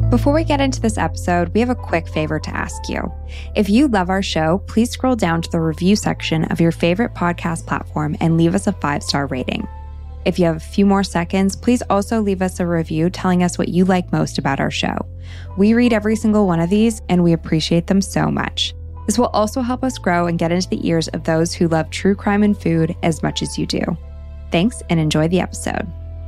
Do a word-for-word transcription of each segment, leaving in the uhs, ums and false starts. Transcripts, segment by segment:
Before we get into this episode, we have a quick favor to ask you. If you love our show, please scroll down to the review section of your favorite podcast platform and leave us a five-star rating. If you have a few more seconds, please also leave us a review telling us what you like most about our show. We read every single one of these, and we appreciate them so much. This will also help us grow and get into the ears of those who love true crime and food as much as you do. Thanks, and enjoy the episode.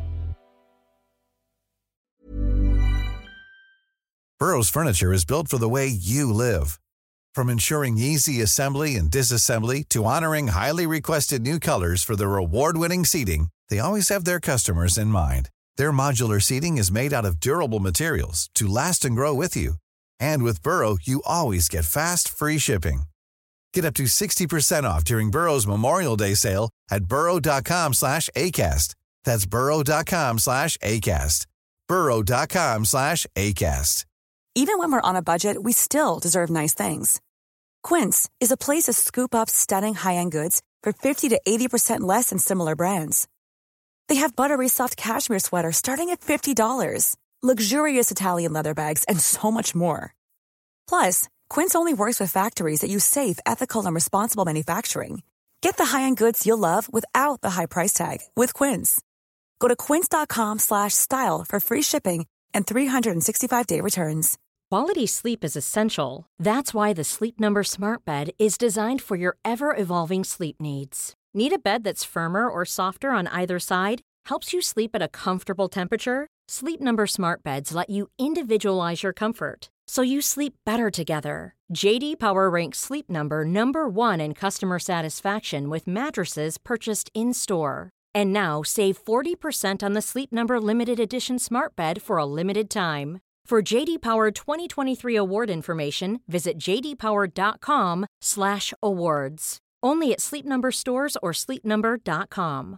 Burrow's furniture is built for the way you live. From ensuring easy assembly and disassembly to honoring highly requested new colors for their award-winning seating, they always have their customers in mind. Their modular seating is made out of durable materials to last and grow with you. And with Burrow, you always get fast, free shipping. Get up to sixty percent off during Burrow's Memorial Day sale at burrow.com slash ACAST. That's burrow.com slash ACAST. burrow.com slash ACAST. Even when we're on a budget, we still deserve nice things. Quince is a place to scoop up stunning high-end goods for fifty to eighty percent less than similar brands. They have buttery soft cashmere sweaters starting at fifty dollars, luxurious Italian leather bags, and so much more. Plus, Quince only works with factories that use safe, ethical, and responsible manufacturing. Get the high-end goods you'll love without the high price tag with Quince. Go to quince.com slash style for free shipping and three sixty-five day returns. Quality sleep is essential. That's why the Sleep Number Smart Bed is designed for your ever-evolving sleep needs. Need a bed that's firmer or softer on either side? Helps you sleep at a comfortable temperature? Sleep Number Smart Beds let you individualize your comfort, so you sleep better together. J D Power ranks Sleep Number number one in customer satisfaction with mattresses purchased in-store. And now, save forty percent on the Sleep Number Limited Edition Smart Bed for a limited time. For J D Power twenty twenty-three award information, visit jdpower.com slash awards. Only at Sleep Number stores or sleep number dot com.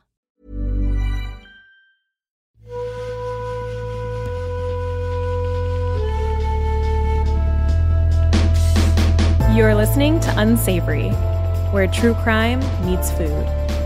You're listening to Unsavory, where true crime meets food.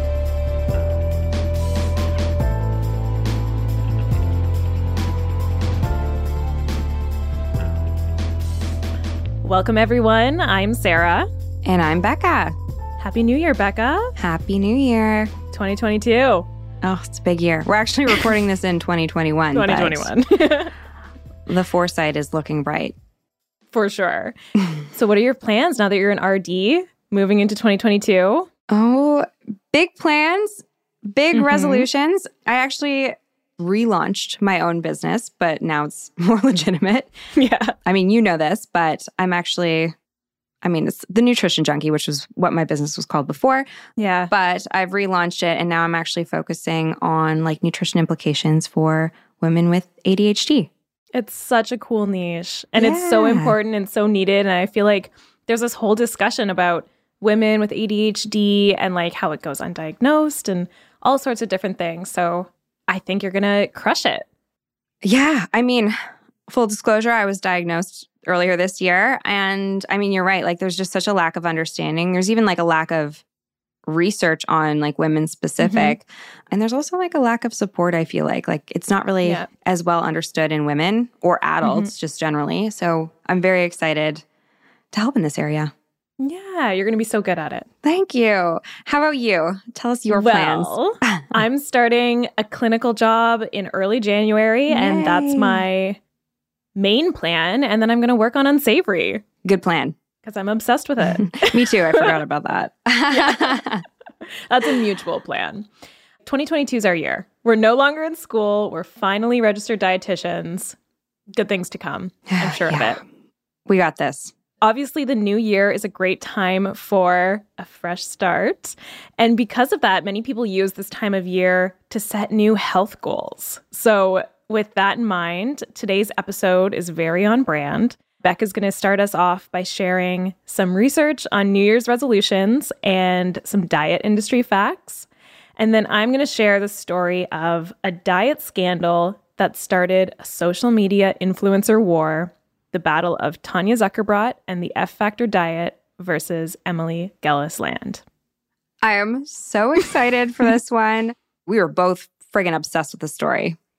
Welcome, everyone. I'm Sarah. And I'm Becca. Happy New Year, Becca. Happy New Year. twenty twenty-two. Oh, it's a big year. We're actually recording this in twenty twenty-one. twenty twenty-one. The foresight is looking bright. For sure. So what are your plans now that you're in R D, moving into twenty twenty-two? Oh, big plans, big Mm-hmm. resolutions. I actually relaunched my own business, but now it's more legitimate. Yeah. I mean, you know this, but I'm actually, I mean, it's the Nutrition Junkie, which was what my business was called before. Yeah. But I've relaunched it, and now I'm actually focusing on like nutrition implications for women with A D H D. It's such a cool niche, and yeah. It's so important and so needed. And I feel like there's this whole discussion about women with A D H D and like how it goes undiagnosed and all sorts of different things. So I think you're going to crush it. Yeah. I mean, full disclosure, I was diagnosed earlier this year. And I mean, you're right. Like there's just such a lack of understanding. There's even like a lack of research on like women specific. Mm-hmm. And there's also like a lack of support, I feel like. Like it's not really yeah. as well understood in women or adults mm-hmm. just generally. So I'm very excited to help in this area. Yeah, you're going to be so good at it. Thank you. How about you? Tell us your well, plans. I'm starting a clinical job in early January, Yay. And that's my main plan. And then I'm going to work on Unsavory. Good plan. Because I'm obsessed with it. Me too. I forgot about that. Yeah. That's a mutual plan. twenty twenty-two is our year. We're no longer in school. We're finally registered dietitians. Good things to come. I'm sure yeah. of it. We got this. Obviously, the new year is a great time for a fresh start. And because of that, many people use this time of year to set new health goals. So with that in mind, today's episode is very on brand. Becca's going to start us off by sharing some research on New Year's resolutions and some diet industry facts. And then I'm going to share the story of a diet scandal that started a social media influencer war, the battle of Tanya Zuckerbrot and the F Factor diet versus Emily Gellis-Land. I am so excited for this one. We were both friggin' obsessed with the story.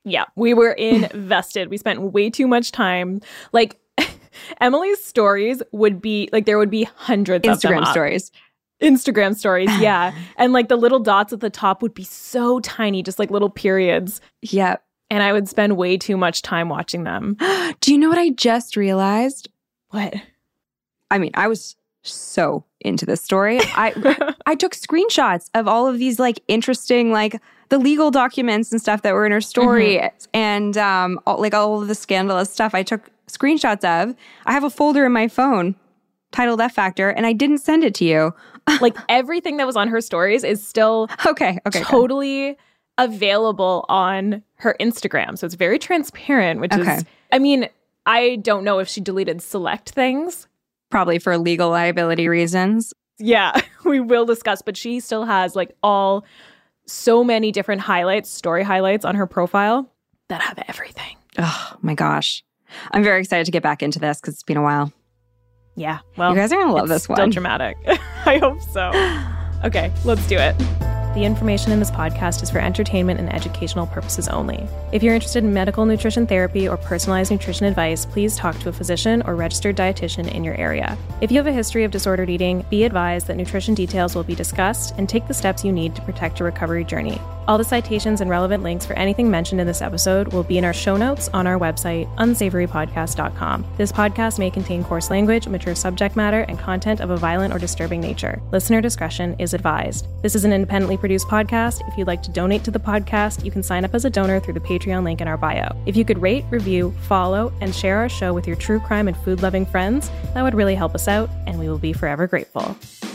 Yeah, we were invested. We spent way too much time. Like, Emily's stories would be, like, there would be hundreds of them Instagram up. stories. Instagram stories, yeah. And, like, the little dots at the top would be so tiny, just like little periods. Yep. And I would spend way too much time watching them. Do you know what I just realized? What? I mean, I was so into this story. I I took screenshots of all of these like interesting, like the legal documents and stuff that were in her story, mm-hmm. and um, all, like all of the scandalous stuff. I took screenshots of. I have a folder in my phone titled F Factor, and I didn't send it to you. Like everything that was on her stories is still okay, okay, totally good. Available on her Instagram. So it's very transparent, which okay. is, I mean, I don't know if she deleted select things. Probably for legal liability reasons. Yeah, we will discuss, but she still has like all so many different highlights, story highlights on her profile that have everything. Oh my gosh. I'm very excited to get back into this because it's been a while. Yeah, well, you guys are going to love this still one. Still dramatic. I hope so. Okay, let's do it. The information in this podcast is for entertainment and educational purposes only. If you're interested in medical nutrition therapy or personalized nutrition advice, please talk to a physician or registered dietitian in your area. If you have a history of disordered eating, be advised that nutrition details will be discussed and take the steps you need to protect your recovery journey. All the citations and relevant links for anything mentioned in this episode will be in our show notes on our website, unsavory podcast dot com. This podcast may contain coarse language, mature subject matter, and content of a violent or disturbing nature. Listener discretion is advised. This is an independently produced podcast. If you'd like to donate to the podcast, you can sign up as a donor through the Patreon link in our bio. If you could rate, review, follow, and share our show with your true crime and food-loving friends, that would really help us out, and we will be forever grateful.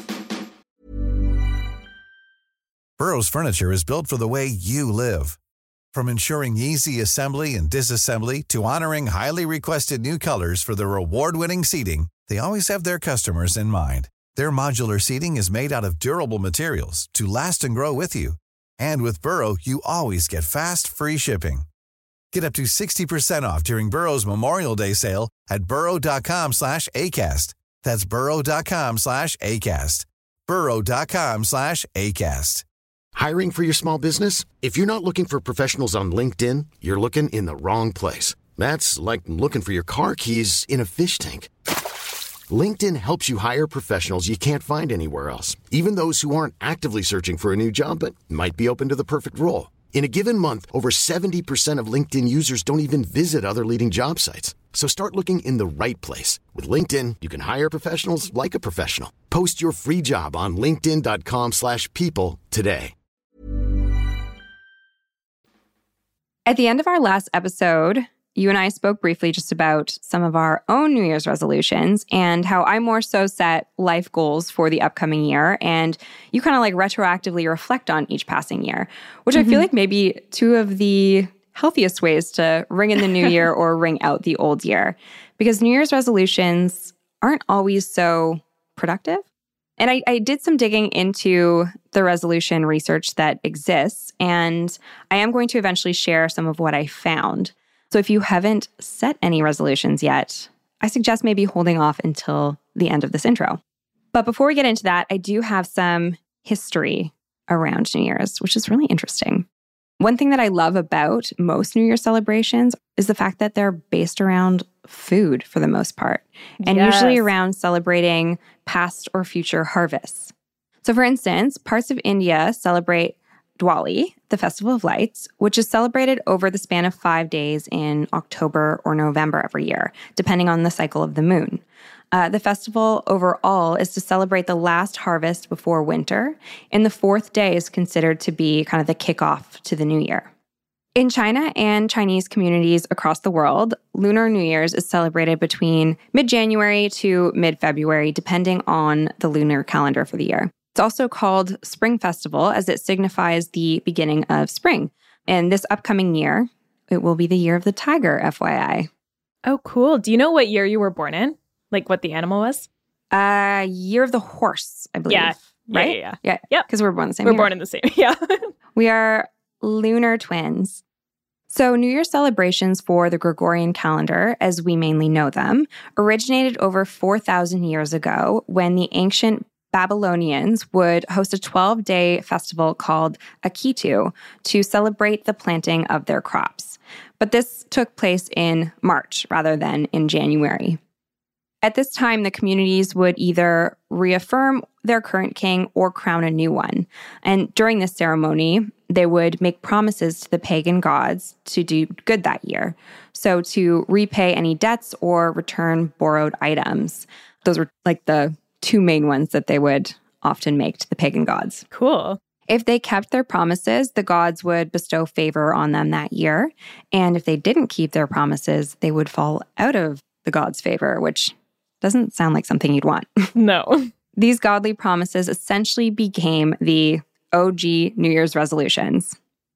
Burrow's furniture is built for the way you live. From ensuring easy assembly and disassembly to honoring highly requested new colors for their award-winning seating, they always have their customers in mind. Their modular seating is made out of durable materials to last and grow with you. And with Burrow, you always get fast, free shipping. Get up to sixty percent off during Burrow's Memorial Day sale at burrow.com slash ACAST. That's burrow.com slash ACAST. burrow.com slash ACAST. Hiring for your small business? If you're not looking for professionals on LinkedIn, you're looking in the wrong place. That's like looking for your car keys in a fish tank. LinkedIn helps you hire professionals you can't find anywhere else, even those who aren't actively searching for a new job but might be open to the perfect role. In a given month, over seventy percent of LinkedIn users don't even visit other leading job sites. So start looking in the right place. With LinkedIn, you can hire professionals like a professional. Post your free job on linkedin.com slash people today. At the end of our last episode, you and I spoke briefly just about some of our own New Year's resolutions and how I more so set life goals for the upcoming year. And you kind of like retroactively reflect on each passing year, which mm-hmm. I feel like maybe two of the healthiest ways to ring in the new year or ring out the old year. Because New Year's resolutions aren't always so productive. And I, I did some digging into the resolution research that exists, and I am going to eventually share some of what I found. So if you haven't set any resolutions yet, I suggest maybe holding off until the end of this intro. But before we get into that, I do have some history around New Year's, which is really interesting. One thing that I love about most New Year celebrations is the fact that they're based around food for the most part, and yes. usually around celebrating past or future harvests. So for instance, parts of India celebrate Diwali, the Festival of Lights, which is celebrated over the span of five days in October or November every year, depending on the cycle of the moon. Uh, the festival overall is to celebrate the last harvest before winter, and the fourth day is considered to be kind of the kickoff to the new year. In China and Chinese communities across the world, Lunar New Year's is celebrated between mid-January to mid-February, depending on the lunar calendar for the year. It's also called Spring Festival, as it signifies the beginning of spring. And this upcoming year, it will be the year of the tiger, F Y I. Oh, cool. Do you know what year you were born in? Like what the animal was? Uh, year of the horse, I believe. Yeah. Right? Yeah, yeah, yeah. Yeah. Because we're born the same we're year. We're born in the same, yeah. We are lunar twins. So New Year celebrations for the Gregorian calendar, as we mainly know them, originated over four thousand years ago when the ancient Babylonians would host a twelve-day festival called Akitu to celebrate the planting of their crops. But this took place in March rather than in January. At this time, the communities would either reaffirm their current king or crown a new one. And during this ceremony, they would make promises to the pagan gods to do good that year. So to repay any debts or return borrowed items. Those were like the two main ones that they would often make to the pagan gods. Cool. If they kept their promises, the gods would bestow favor on them that year. And if they didn't keep their promises, they would fall out of the gods' favor, which doesn't sound like something you'd want. No. These godly promises essentially became the O G New Year's resolutions.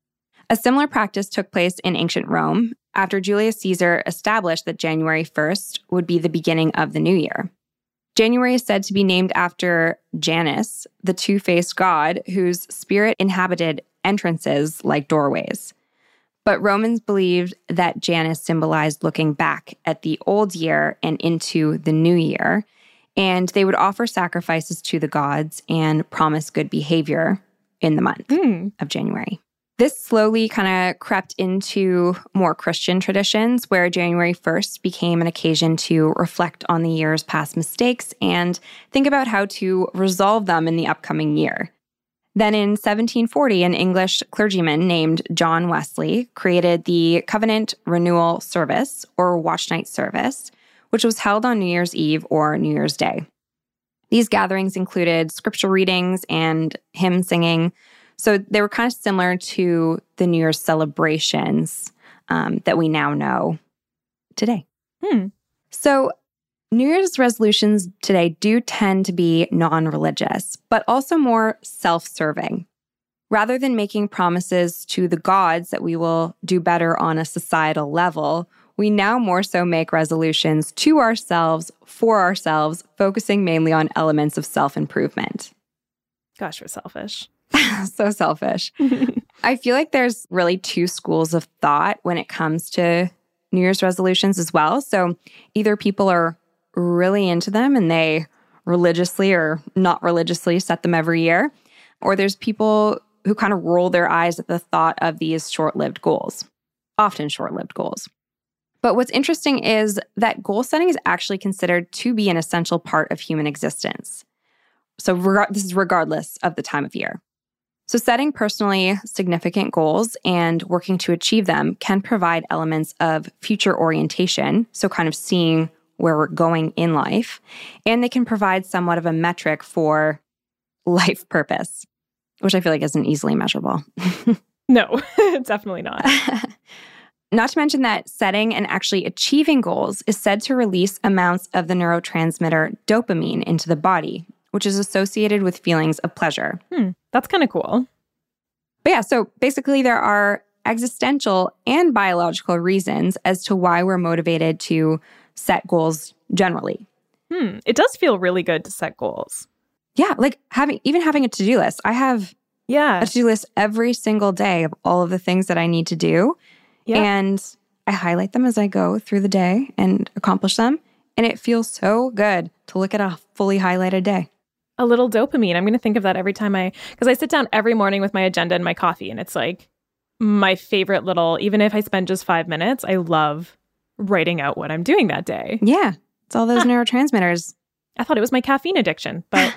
A similar practice took place in ancient Rome after Julius Caesar established that January first would be the beginning of the new year. January is said to be named after Janus, the two-faced god whose spirit inhabited entrances like doorways. But Romans believed that Janus symbolized looking back at the old year and into the new year, and they would offer sacrifices to the gods and promise good behavior in the month mm. of January. This slowly kind of crept into more Christian traditions where January first became an occasion to reflect on the year's past mistakes and think about how to resolve them in the upcoming year. Then in seventeen forty, an English clergyman named John Wesley created the Covenant Renewal Service, or Watch Night Service, which was held on New Year's Eve or New Year's Day. These gatherings included scripture readings and hymn singing. So they were kind of similar to the New Year's celebrations um, that we now know today. Hmm. So New Year's resolutions today do tend to be non-religious, but also more self-serving. Rather than making promises to the gods that we will do better on a societal level, we now more so make resolutions to ourselves, for ourselves, focusing mainly on elements of self-improvement. Gosh, we're selfish. So selfish. I feel like there's really two schools of thought when it comes to New Year's resolutions as well. So either people are really into them and they religiously or not religiously set them every year, or there's people who kind of roll their eyes at the thought of these short-lived goals, often short-lived goals. But what's interesting is that goal setting is actually considered to be an essential part of human existence. So reg- this is regardless of the time of year. So setting personally significant goals and working to achieve them can provide elements of future orientation, so kind of seeing where we're going in life, and they can provide somewhat of a metric for life purpose, which I feel like isn't easily measurable. No, definitely not. Not to mention that setting and actually achieving goals is said to release amounts of the neurotransmitter dopamine into the body, which is associated with feelings of pleasure. Hmm, that's kind of cool. But yeah, so basically there are existential and biological reasons as to why we're motivated to set goals generally. Hmm, it does feel really good to set goals. Yeah, like having even having a to-do list. I have yeah. a to-do list every single day of all of the things that I need to do. Yeah. And I highlight them as I go through the day and accomplish them. And it feels so good to look at a fully highlighted day. A little dopamine. I'm going to think of that every time I, because I sit down every morning with my agenda and my coffee, and it's like my favorite little, even if I spend just five minutes, I love writing out what I'm doing that day. Yeah. It's all those huh. neurotransmitters. I thought it was my caffeine addiction, but.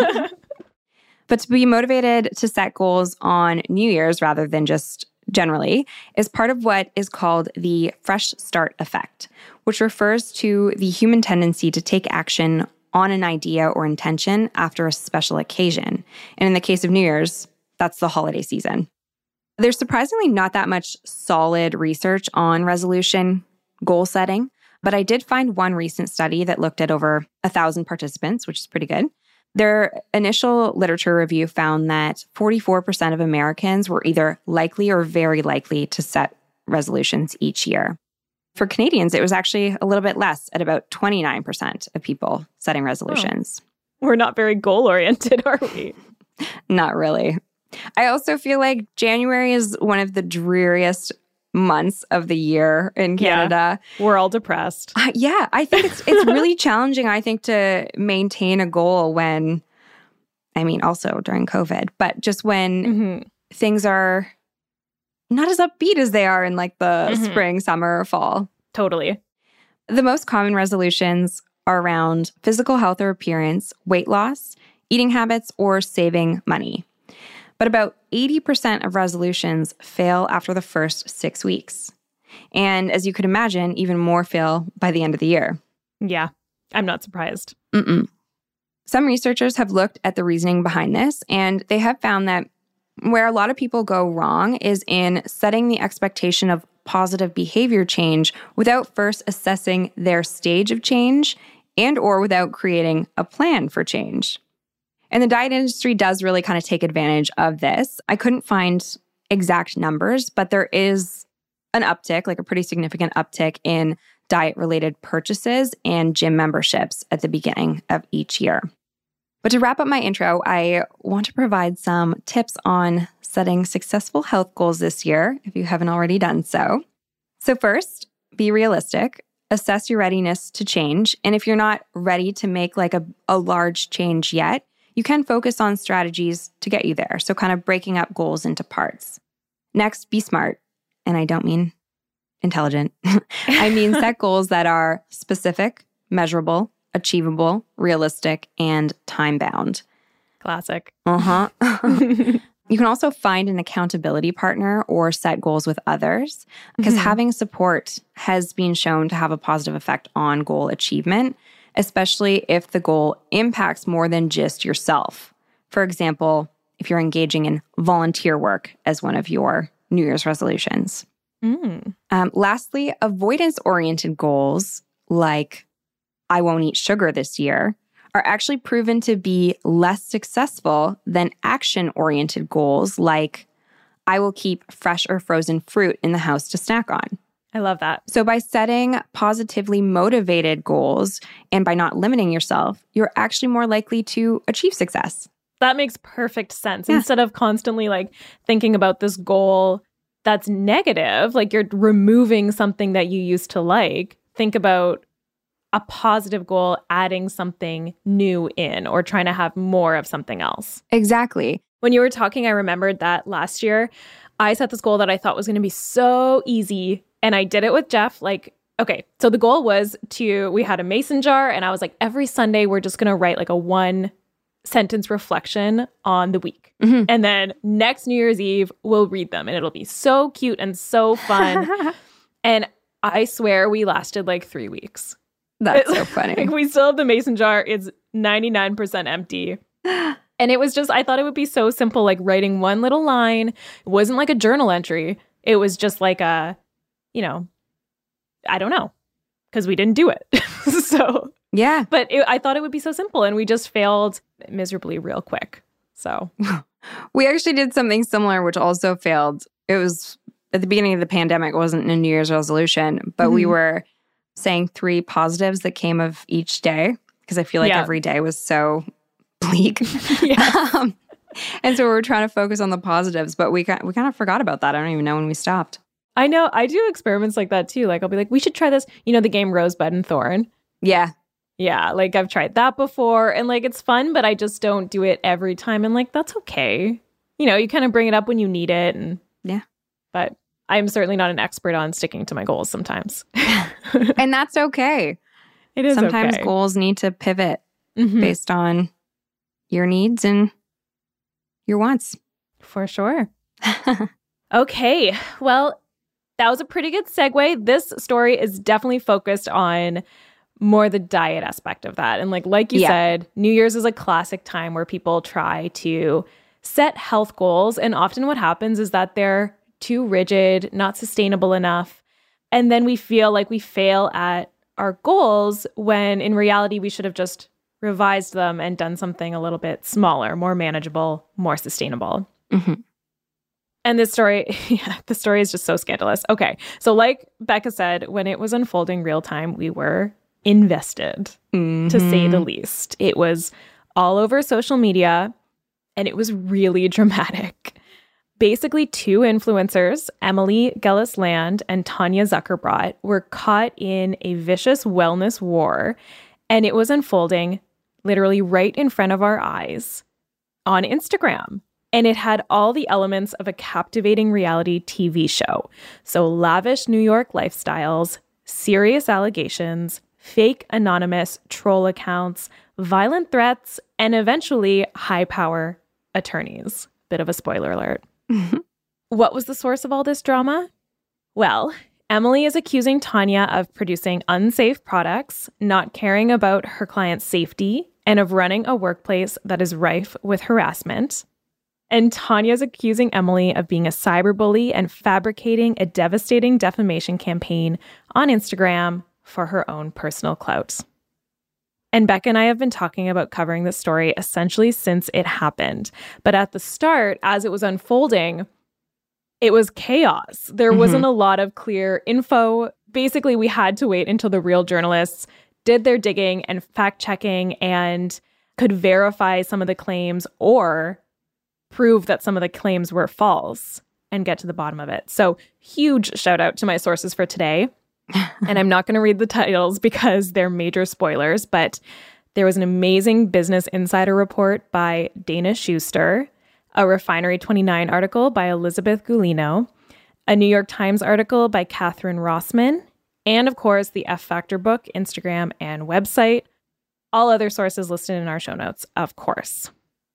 But to be motivated to set goals on New Year's rather than just generally is part of what is called the fresh start effect, which refers to the human tendency to take action on an idea or intention after a special occasion. And in the case of New Year's, that's the holiday season. There's surprisingly not that much solid research on resolution goal setting, but I did find one recent study that looked at over a thousand participants, which is pretty good. Their initial literature review found that forty-four percent of Americans were either likely or very likely to set resolutions each year. For Canadians, it was actually a little bit less at about twenty-nine percent of people setting resolutions. Oh. We're not very goal-oriented, are we? Not really. I also feel like January is one of the dreariest months of the year in Canada. Yeah, we're all depressed. Uh, yeah, I think it's it's really challenging, I think, to maintain a goal when I mean, also during COVID, but just when Mm-hmm. things are not as upbeat as they are in like the Mhm. spring, summer, or fall. Totally. The most common resolutions are around physical health or appearance, weight loss, eating habits, or saving money. But about eighty percent of resolutions fail after the first six weeks. And as you could imagine, even more fail by the end of the year. Yeah, I'm not surprised. Mm-mm. Some researchers have looked at the reasoning behind this, and they have found that where a lot of people go wrong is in setting the expectation of positive behavior change without first assessing their stage of change and or without creating a plan for change. And the diet industry does really kind of take advantage of this. I couldn't find exact numbers, but there is an uptick, like a pretty significant uptick in diet-related purchases and gym memberships at the beginning of each year. But to wrap up my intro, I want to provide some tips on setting successful health goals this year, if you haven't already done so. So first, be realistic. Assess your readiness to change. And if you're not ready to make like a, a large change yet, you can focus on strategies to get you there. So kind of breaking up goals into parts. Next, be smart. And I don't mean intelligent. I mean set goals that are specific, measurable, achievable, realistic, and time-bound. Classic. Uh-huh. You can also find an accountability partner or set goals with others, because mm-hmm. having support has been shown to have a positive effect on goal achievement, especially if the goal impacts more than just yourself. For example, if you're engaging in volunteer work as one of your New Year's resolutions. Mm. Um, lastly, avoidance-oriented goals like I won't eat sugar this year are actually proven to be less successful than action-oriented goals like I will keep fresh or frozen fruit in the house to snack on. I love that. So by setting positively motivated goals and by not limiting yourself, you're actually more likely to achieve success. That makes perfect sense. Yeah. Instead of constantly like thinking about this goal that's negative, like you're removing something that you used to like, think about a positive goal, adding something new in or trying to have more of something else. Exactly. When you were talking, I remembered that last year, I set this goal that I thought was going to be so easy. And I did it with Jeff. Like, okay, so the goal was to, we had a mason jar and I was like, every Sunday, we're just going to write like a one sentence reflection on the week. Mm-hmm. And then next New Year's Eve, we'll read them and it'll be so cute and so fun. And I swear we lasted like three weeks. That's so funny. Like we still have the mason jar. It's ninety-nine percent empty. And it was just, I thought it would be so simple, like writing one little line. It wasn't like a journal entry. It was just like a, you know, I don't know, because we didn't do it. So, yeah. But it, I thought it would be so simple and we just failed miserably real quick. So we actually did something similar, which also failed. It was at the beginning of the pandemic. It wasn't a New Year's resolution, but mm-hmm. we were saying three positives that came of each day because I feel like yeah. every day was so bleak. Yeah. um, and so we were trying to focus on the positives, but we we kind of forgot about that. I don't even know when we stopped. I know. I do experiments like that too. Like I'll be like, we should try this. You know, the game Rosebud and Thorn? Yeah. Yeah. Like I've tried that before and like it's fun, but I just don't do it every time. And like, that's okay. You know, you kind of bring it up when you need it. And yeah. But I'm certainly not an expert on sticking to my goals sometimes. And that's okay. It is Sometimes okay. goals need to pivot mm-hmm. based on your needs and your wants. For sure. Okay. Well, that was a pretty good segue. This story is definitely focused on more the diet aspect of that. And like like you yeah. said, New Year's is a classic time where people try to set health goals. And often what happens is that they're too rigid, not sustainable enough. And then we feel like we fail at our goals when in reality we should have just revised them and done something a little bit smaller, more manageable, more sustainable. Mm-hmm. And this story, yeah, the story is just so scandalous. Okay, so like Becca said, when it was unfolding real time, we were invested, mm-hmm. to say the least. It was all over social media, and it was really dramatic. Basically, two influencers, Emily Gellis-Land and Tanya Zuckerbrot, were caught in a vicious wellness war, and it was unfolding literally right in front of our eyes. on Instagram. And it had all the elements of a captivating reality T V show. So lavish New York lifestyles, serious allegations, fake anonymous troll accounts, violent threats, and eventually high-power attorneys. Bit of a spoiler alert. What was the source of all this drama? Well, Emily is accusing Tanya of producing unsafe products, not caring about her client's safety, and of running a workplace that is rife with harassment. And Tanya's accusing Emily of being a cyberbully and fabricating a devastating defamation campaign on Instagram for her own personal clout. And Becca and I have been talking about covering this story essentially since it happened. But at the start, as it was unfolding, it was chaos. There mm-hmm. wasn't a lot of clear info. Basically, we had to wait until the real journalists did their digging and fact-checking and could verify some of the claims or prove that some of the claims were false and get to the bottom of it. So huge shout out to my sources for today. And I'm not going to read the titles because they're major spoilers, but there was an amazing Business Insider report by Dana Schuster, a Refinery twenty-nine article by Elizabeth Gulino, a New York Times article by Catherine Rossman, and of course the F Factor book, Instagram, and website. All other sources listed in our show notes, of course.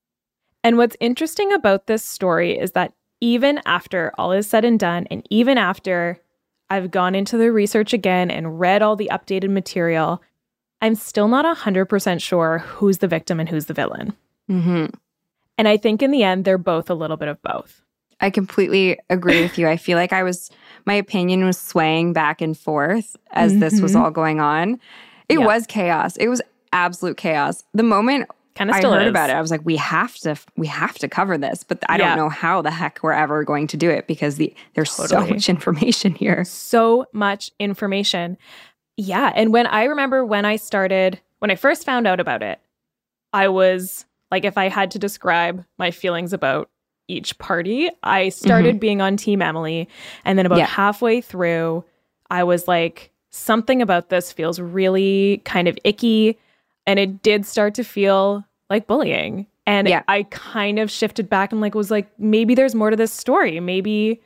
And what's interesting about this story is that even after all is said and done, and even after I've gone into the research again and read all the updated material, I'm still not one hundred percent sure who's the victim and who's the villain. Mm-hmm. And I think in the end, they're both a little bit of both. I completely agree with you. I feel like I was, my opinion was swaying back and forth as mm-hmm. this was all going on. It yep. was chaos. It was absolute chaos. The moment Kind of I still heard is. about it, I was like, we have to, we have to cover this. But I yeah. don't know how the heck we're ever going to do it because the there's totally. so much information here. So much information. Yeah. And when I remember when I started, when I first found out about it, I was like, if I had to describe my feelings about each party, I started mm-hmm. being on Team Emily. And then about yeah. halfway through, I was like, something about this feels really kind of icky. And it did start to feel like bullying. And yeah. I kind of shifted back and like was like, maybe there's more to this story. Maybe,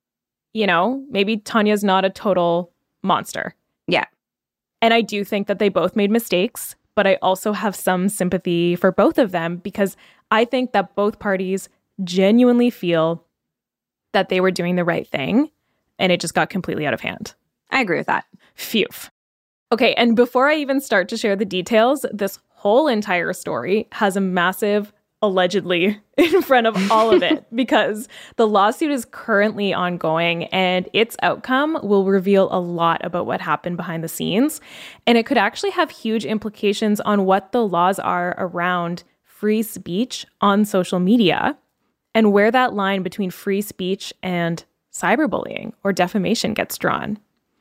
you know, maybe Tanya's not a total monster. Yeah. And I do think that they both made mistakes, but I also have some sympathy for both of them because I think that both parties genuinely feel that they were doing the right thing and it just got completely out of hand. I agree with that. Phew. Okay, and before I even start to share the details, this whole entire story has a massive allegedly in front of all of it because the lawsuit is currently ongoing and its outcome will reveal a lot about what happened behind the scenes. And it could actually have huge implications on what the laws are around free speech on social media and where that line between free speech and cyberbullying or defamation gets drawn.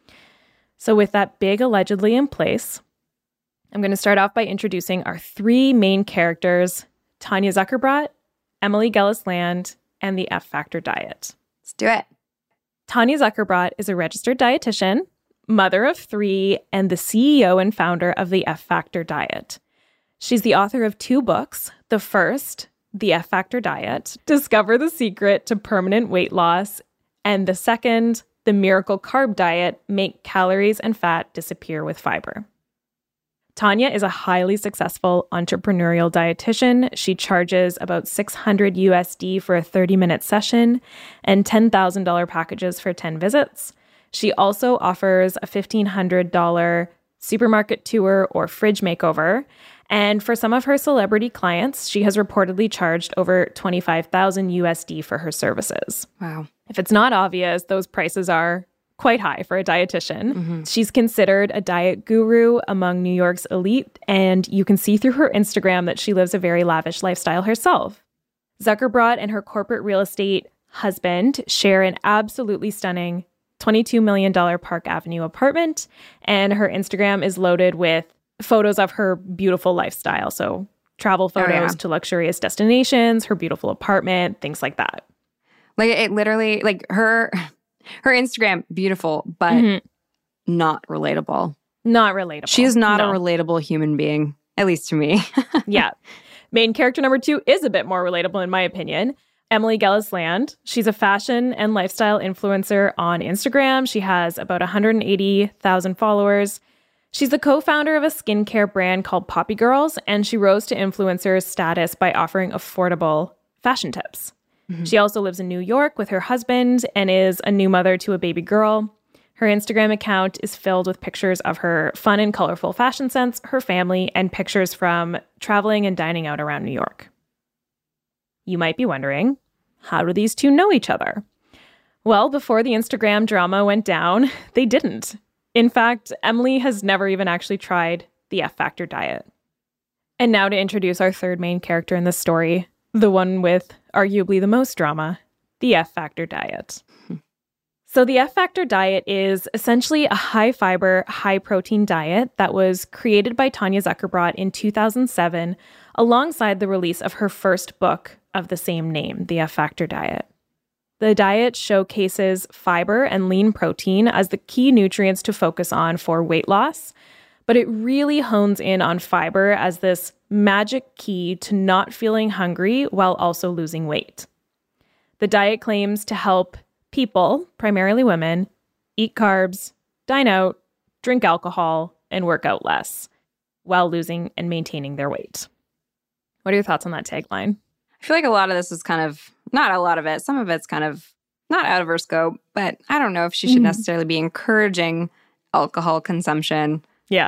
So with that big allegedly in place, I'm going to start off by introducing our three main characters, Tanya Zuckerbrot, Emily Gellis-Land, and the F Factor diet. Let's do it. Tanya Zuckerbrot is a registered dietitian, mother of three, and the C E O and founder of the F Factor diet. She's the author of two books. The first, The F Factor Diet, Discover the Secret to Permanent Weight Loss, and the second, The Miracle Carb Diet, Make Calories and Fat Disappear with Fiber. Tanya is a highly successful entrepreneurial dietitian. She charges about six hundred U S D for a thirty-minute session and ten thousand dollars packages for ten visits. She also offers a fifteen hundred dollars supermarket tour or fridge makeover. And for some of her celebrity clients, she has reportedly charged over twenty-five thousand U S D for her services. Wow. If it's not obvious, those prices are quite high for a dietitian. Mm-hmm. She's considered a diet guru among New York's elite, and you can see through her Instagram that she lives a very lavish lifestyle herself. Zuckerbrot and her corporate real estate husband share an absolutely stunning twenty-two million dollars Park Avenue apartment, and her Instagram is loaded with photos of her beautiful lifestyle. So travel photos oh, yeah. to luxurious destinations, her beautiful apartment, things like that. Like it literally, like her... Her Instagram, beautiful, but mm-hmm. not relatable. Not relatable. She is not no. a relatable human being, at least to me. Yeah. Main character number two is a bit more relatable in my opinion. Emily Gellisland. She's a fashion and lifestyle influencer on Instagram. She has about one hundred eighty thousand followers. She's the co-founder of a skincare brand called Poppy Girls, and she rose to influencer status by offering affordable fashion tips. Mm-hmm. She also lives in New York with her husband and is a new mother to a baby girl. Her Instagram account is filled with pictures of her fun and colorful fashion sense, her family, and pictures from traveling and dining out around New York. You might be wondering, how do these two know each other? Well, before the Instagram drama went down, they didn't. In fact, Emily has never even actually tried the F Factor diet. And now to introduce our third main character in this story, the one with arguably the most drama, the F Factor diet. So the F Factor diet is essentially a high-fiber, high-protein diet that was created by Tanya Zuckerbrot in two thousand seven alongside the release of her first book of the same name, the F Factor diet. The diet showcases fiber and lean protein as the key nutrients to focus on for weight loss, but it really hones in on fiber as this magic key to not feeling hungry while also losing weight. The diet claims to help people, primarily women, eat carbs, dine out, drink alcohol, and work out less while losing and maintaining their weight. What are your thoughts on that tagline? I feel like a lot of this is kind of, not a lot of it, some of it's kind of not out of her scope, but I don't know if she should mm. necessarily be encouraging alcohol consumption. Yeah.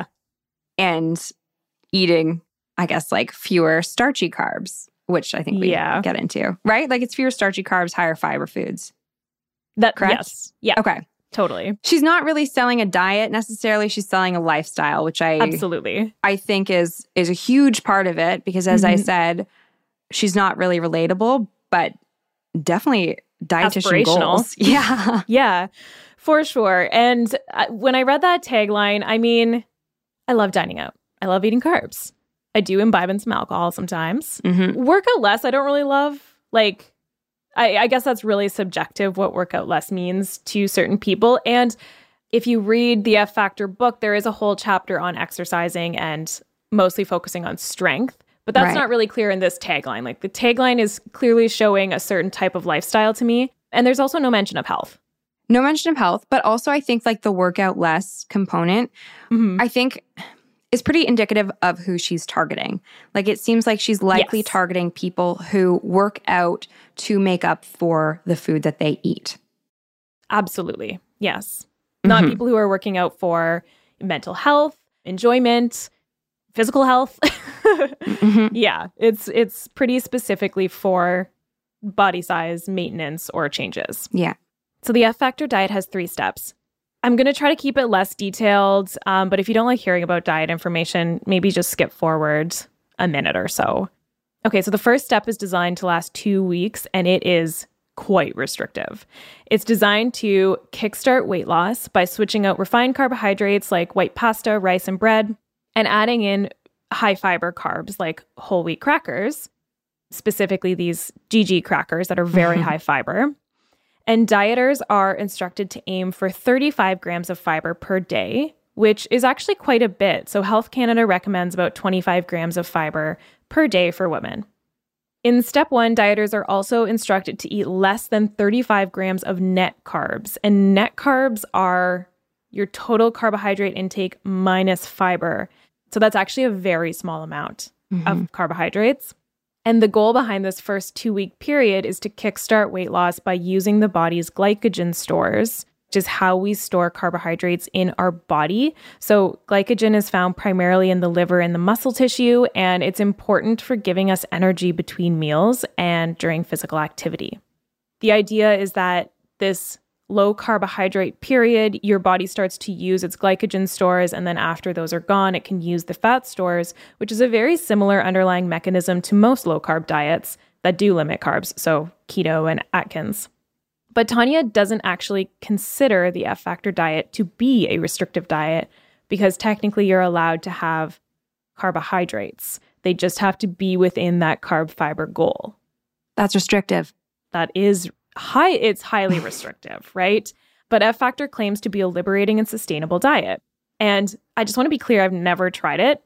And eating, I guess, like fewer starchy carbs, which I think we yeah. get into, right? Like it's fewer starchy carbs, higher fiber foods. That correct? Yes. Yeah. Okay. Totally. She's not really selling a diet necessarily. She's selling a lifestyle, which I absolutely I think is is a huge part of it because, as mm-hmm. I said, she's not really relatable, but definitely dietitian goals. Yeah. Yeah, for sure. And when I read that tagline, I mean, I love dining out. I love eating carbs. I do imbibe in some alcohol sometimes. Mm-hmm. Work out less, I don't really love. Like, I, I guess that's really subjective what work out less means to certain people. And if you read the F Factor book, there is a whole chapter on exercising and mostly focusing on strength. But that's right. not really clear in this tagline. Like the tagline is clearly showing a certain type of lifestyle to me. And there's also no mention of health. No mention of health, but also I think like the workout less component, mm-hmm. I think is pretty indicative of who she's targeting. Like it seems like she's likely yes. targeting people who work out to make up for the food that they eat. Absolutely. Yes. Mm-hmm. Not people who are working out for mental health, enjoyment, physical health. mm-hmm. Yeah, it's it's pretty specifically for body size, maintenance, or changes. Yeah. So the F Factor diet has three steps. I'm going to try to keep it less detailed, um, but if you don't like hearing about diet information, maybe just skip forward a minute or so. Okay, so the first step is designed to last two weeks, and it is quite restrictive. It's designed to kickstart weight loss by switching out refined carbohydrates like white pasta, rice, and bread, and adding in high fiber carbs like whole wheat crackers, specifically these G G crackers that are very high fiber. And dieters are instructed to aim for thirty-five grams of fiber per day, which is actually quite a bit. So Health Canada recommends about twenty-five grams of fiber per day for women. In step one, dieters are also instructed to eat less than thirty-five grams of net carbs. And net carbs are your total carbohydrate intake minus fiber. So that's actually a very small amount mm-hmm. of carbohydrates. And the goal behind this first two-week period is to kickstart weight loss by using the body's glycogen stores, which is how we store carbohydrates in our body. So glycogen is found primarily in the liver and the muscle tissue, and it's important for giving us energy between meals and during physical activity. The idea is that this low carbohydrate period, your body starts to use its glycogen stores, and then after those are gone, it can use the fat stores, which is a very similar underlying mechanism to most low-carb diets that do limit carbs, so keto and Atkins. But Tanya doesn't actually consider the F Factor diet to be a restrictive diet because technically you're allowed to have carbohydrates. They just have to be within that carb fiber goal. That's restrictive. That is high. It's highly restrictive, right? But F Factor claims to be a liberating and sustainable diet. And I just want to be clear, I've never tried it.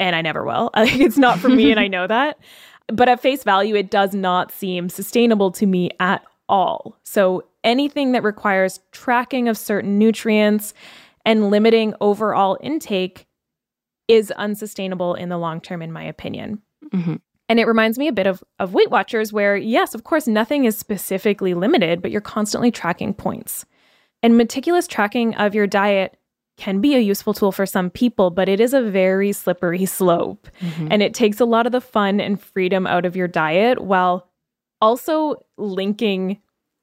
and I never will. It's not for me, and I know that. But at face value, it does not seem sustainable to me at all. So anything that requires tracking of certain nutrients and limiting overall intake is unsustainable in the long term, in my opinion. Mm-hmm. And it reminds me a bit of, of Weight Watchers, where, yes, of course, nothing is specifically limited, but you're constantly tracking points. And meticulous tracking of your diet can be a useful tool for some people, but it is a very slippery slope. Mm-hmm. And it takes a lot of the fun and freedom out of your diet while also linking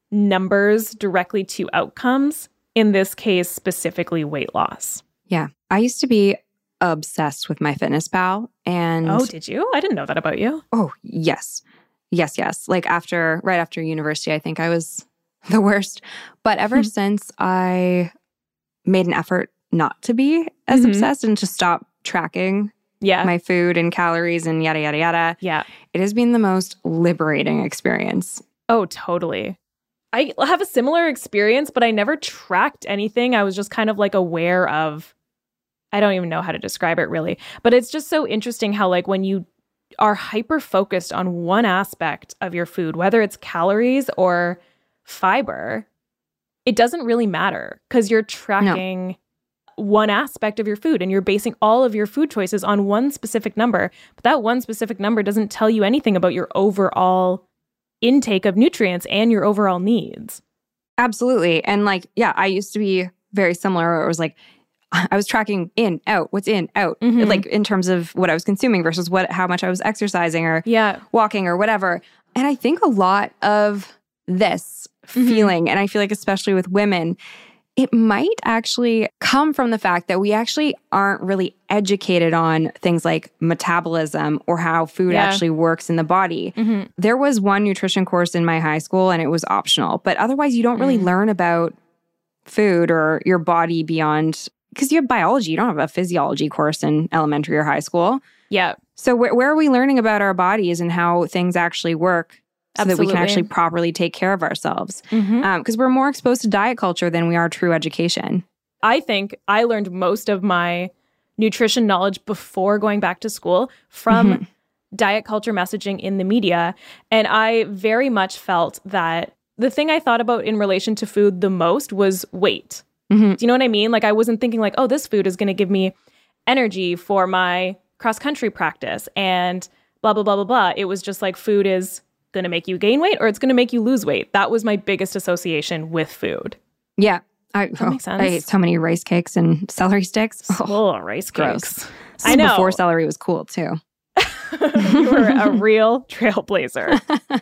numbers directly to outcomes, in this case, specifically weight loss. Yeah. I used to be obsessed with MyFitnessPal. And oh, did you? I didn't know that about you. Oh, yes. Yes, yes. Like after, right after university, I think I was the worst. But ever since I made an effort not to be as mm-hmm. obsessed and to stop tracking yeah. my food and calories and yada, yada, yada. Yeah. It has been the most liberating experience. Oh, totally. I have a similar experience, but I never tracked anything. I was just kind of like aware of, I don't even know how to describe it really, but it's just so interesting how like when you are hyper focused on one aspect of your food, whether it's calories or fiber, it doesn't really matter because you're tracking no. one aspect of your food and you're basing all of your food choices on one specific number. But that one specific number doesn't tell you anything about your overall intake of nutrients and your overall needs. Absolutely. And like, yeah, I used to be very similar where it was like, I was tracking in, out, what's in, out, mm-hmm. like in terms of what I was consuming versus what, how much I was exercising or yeah. walking or whatever. And I think a lot of this mm-hmm. feeling, and I feel like especially with women, it might actually come from the fact that we actually aren't really educated on things like metabolism or how food yeah. actually works in the body. Mm-hmm. There was one nutrition course in my high school and it was optional, but otherwise you don't really mm. learn about food or your body beyond, because you have biology, you don't have a physiology course in elementary or high school. Yeah. So wh- where are we learning about our bodies and how things actually work? So Absolutely. that we can actually properly take care of ourselves. Because mm-hmm. um, we're more exposed to diet culture than we are true education. I think I learned most of my nutrition knowledge before going back to school from mm-hmm. diet culture messaging in the media. And I very much felt that the thing I thought about in relation to food the most was weight. Mm-hmm. Do you know what I mean? Like I wasn't thinking like, oh, this food is going to give me energy for my cross-country practice and blah, blah, blah, blah, blah. It was just like food is going to make you gain weight or it's going to make you lose weight. That was my biggest association with food. Yeah. I, that oh, makes sense. I ate so many rice cakes and celery sticks. Oh, oh rice gross. Cakes. This I know. Before celery was cool too. You were a real trailblazer.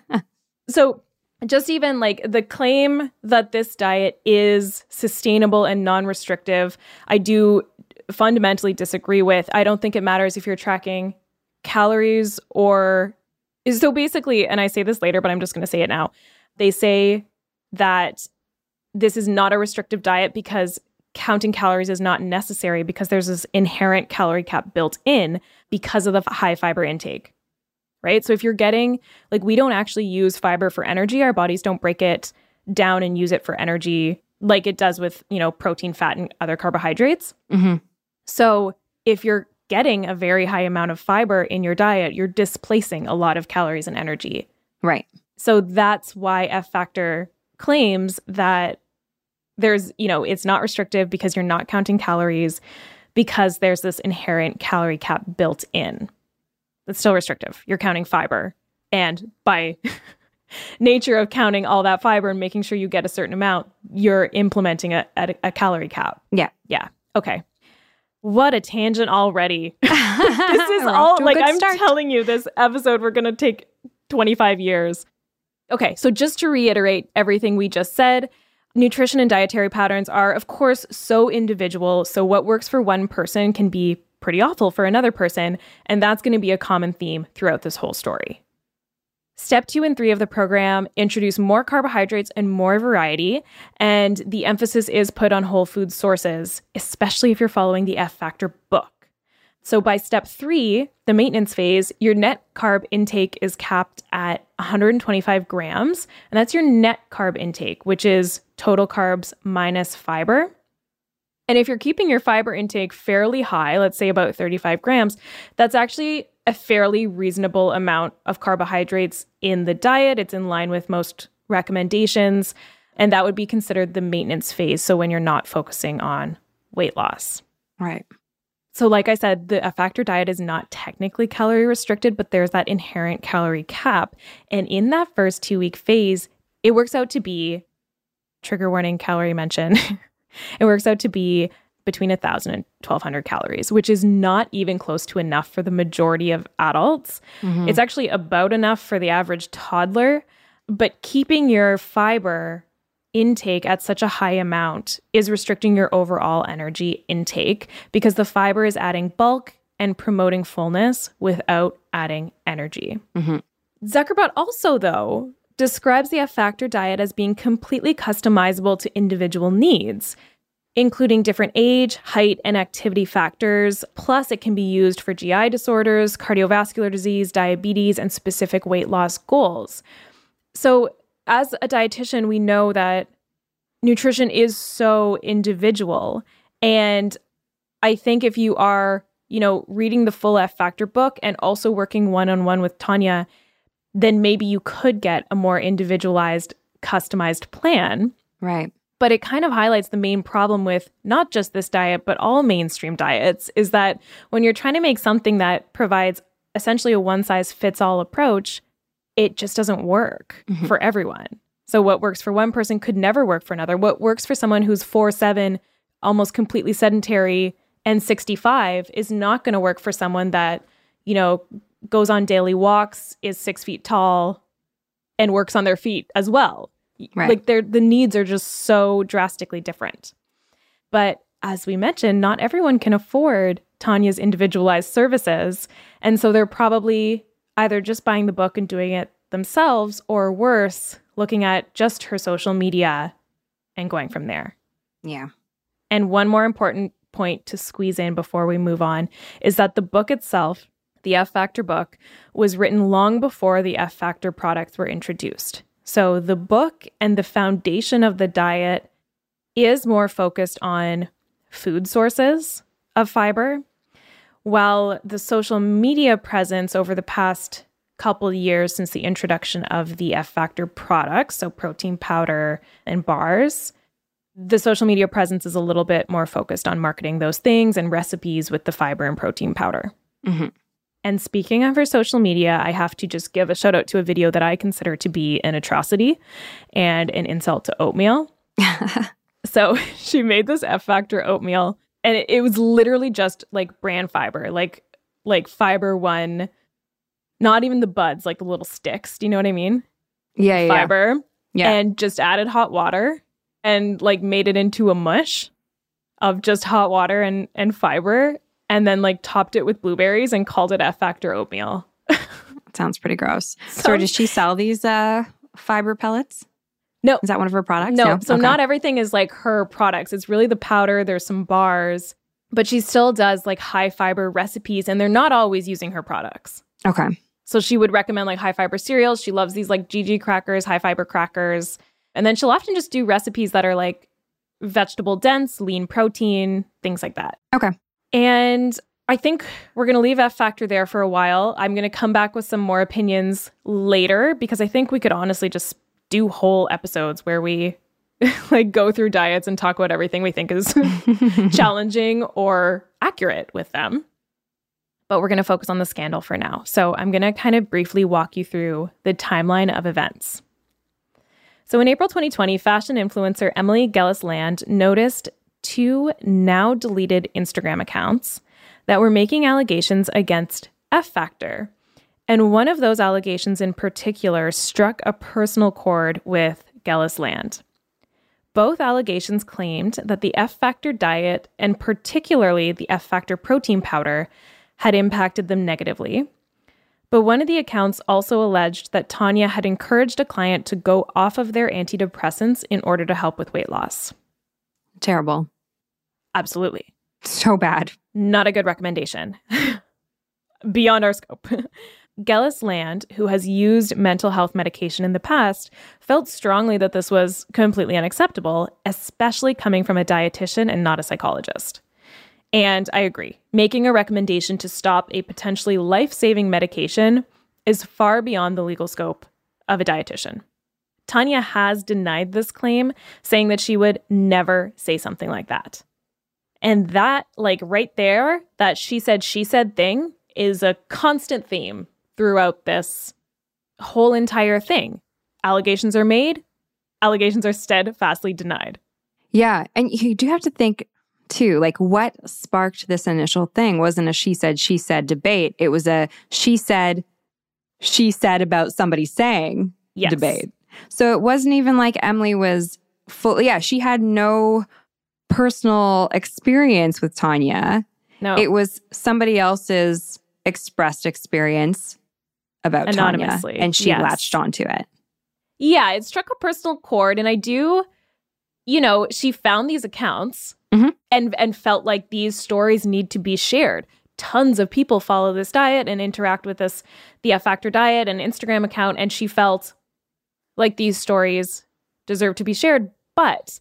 So just even like the claim that this diet is sustainable and non-restrictive, I do fundamentally disagree with. I don't think it matters if you're tracking calories or... So basically, and I say this later, but I'm just going to say it now. They say that this is not a restrictive diet because counting calories is not necessary because there's this inherent calorie cap built in because of the high fiber intake, right? So if you're getting, like we don't actually use fiber for energy. Our bodies don't break it down and use it for energy like it does with, you know, protein, fat, and other carbohydrates. Mm-hmm. So if you're getting a very high amount of fiber in your diet, you're displacing a lot of calories and energy. Right. So that's why F Factor claims that there's, you know, it's not restrictive because you're not counting calories because there's this inherent calorie cap built in. It's still restrictive. You're counting fiber. And by nature of counting all that fiber and making sure you get a certain amount, you're implementing a, a, a calorie cap. Yeah. Yeah. Okay. What a tangent already. This is all, like, I'm start. telling you, this episode, we're going to take twenty-five years. Okay, so just to reiterate everything we just said, nutrition and dietary patterns are, of course, so individual. So what works for one person can be pretty awful for another person. And that's going to be a common theme throughout this whole story. Step two and three of the program introduce more carbohydrates and more variety, and the emphasis is put on whole food sources, especially if you're following the F Factor book. So by step three, the maintenance phase, your net carb intake is capped at one hundred twenty-five grams, and that's your net carb intake, which is total carbs minus fiber. And if you're keeping your fiber intake fairly high, let's say about thirty-five grams, that's actually a fairly reasonable amount of carbohydrates in the diet. It's in line with most recommendations, and that would be considered the maintenance phase. So when you're not focusing on weight loss. Right. So like I said, the F Factor diet is not technically calorie restricted, but there's that inherent calorie cap. And in that first two-week phase, it works out to be, trigger warning, calorie mention, it works out to be between one thousand and twelve hundred calories, which is not even close to enough for the majority of adults. Mm-hmm. It's actually about enough for the average toddler, but keeping your fiber intake at such a high amount is restricting your overall energy intake because the fiber is adding bulk and promoting fullness without adding energy. Mm-hmm. Zuckerbutt also, though, describes the F Factor diet as being completely customizable to individual needs, including different age, height, and activity factors. Plus, it can be used for G I disorders, cardiovascular disease, diabetes, and specific weight loss goals. So as a dietitian, we know that nutrition is so individual. And I think if you are, you know, reading the full F Factor book and also working one-on-one with Tanya, then maybe you could get a more individualized, customized plan. Right. But it kind of highlights the main problem with not just this diet, but all mainstream diets, is that when you're trying to make something that provides essentially a one-size-fits-all approach, it just doesn't work mm-hmm. for everyone. So what works for one person could never work for another. What works for someone who's four seven, almost completely sedentary, and sixty-five is not going to work for someone that, you know, goes on daily walks, is six feet tall, and works on their feet as well. Right. Like they're, the needs are just so drastically different. But as we mentioned, not everyone can afford Tanya's individualized services. And so they're probably either just buying the book and doing it themselves, or worse, looking at just her social media and going from there. Yeah. And one more important point to squeeze in before we move on is that the book itself, the F Factor book, was written long before the F Factor products were introduced. So the book and the foundation of the diet is more focused on food sources of fiber, while the social media presence over the past couple years since the introduction of the F Factor products, so protein powder and bars, the social media presence is a little bit more focused on marketing those things and recipes with the fiber and protein powder. Mm-hmm. And speaking of her social media, I have to just give a shout out to a video that I consider to be an atrocity and an insult to oatmeal. So she made this F Factor oatmeal, and it, it was literally just like bran fiber, like like Fiber One, not even the buds, like the little sticks. Do you know what I mean? Yeah, yeah. Fiber. Yeah. And just added hot water and like made it into a mush of just hot water and, and fiber, and then like topped it with blueberries and called it F Factor oatmeal. Sounds pretty gross. So, so does she sell these uh, fiber pellets? No. Is that one of her products? No. no? So okay. not everything is like her products. It's really the powder. There's some bars, but she still does like high fiber recipes, and they're not always using her products. Okay. So she would recommend like high fiber cereals. She loves these like G G crackers, high fiber crackers. And then she'll often just do recipes that are like vegetable dense, lean protein, things like that. Okay. And I think we're going to leave F Factor there for a while. I'm going to come back with some more opinions later, because I think we could honestly just do whole episodes where we like go through diets and talk about everything we think is challenging or accurate with them. But we're going to focus on the scandal for now. So I'm going to kind of briefly walk you through the timeline of events. So in April twenty twenty, fashion influencer Emily Gellis-Land noticed two now deleted Instagram accounts that were making allegations against F Factor. And one of those allegations in particular struck a personal chord with Gellis-Land. Both allegations claimed that the F Factor diet, and particularly the F Factor protein powder, had impacted them negatively. But one of the accounts also alleged that Tanya had encouraged a client to go off of their antidepressants in order to help with weight loss. Terrible. Absolutely. So bad. Not a good recommendation. Beyond our scope. Gellis Land, who has used mental health medication in the past, felt strongly that this was completely unacceptable, especially coming from a dietitian and not a psychologist. And I agree. Making a recommendation to stop a potentially life-saving medication is far beyond the legal scope of a dietitian. Tanya has denied this claim, saying that she would never say something like that. And that, like right there, that she said, she said thing is a constant theme throughout this whole entire thing. Allegations are made, allegations are steadfastly denied. Yeah. And you do have to think, too, like what sparked this initial thing wasn't a she said, she said debate. It was a she said, she said about somebody saying yes. debate. So it wasn't even like Emily was full. Yeah, she had no personal experience with Tanya. No. It was somebody else's expressed experience about Anonymously. Tanya, and she yes. latched onto it. Yeah, it struck a personal chord, and I do, you know, she found these accounts mm-hmm. and and felt like these stories need to be shared. Tons of people follow this diet and interact with this, the F Factor diet and Instagram account, and she felt like these stories deserve to be shared. But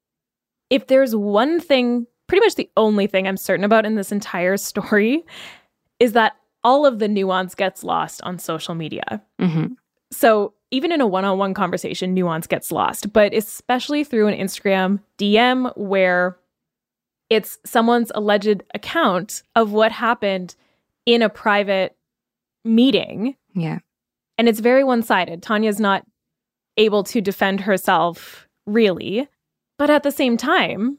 if there's one thing, pretty much the only thing I'm certain about in this entire story, is that all of the nuance gets lost on social media. Mm-hmm. So even in a one-on-one conversation, nuance gets lost, but especially through an Instagram D M where it's someone's alleged account of what happened in a private meeting. Yeah. And it's very one-sided. Tanya's not able to defend herself, really. But at the same time,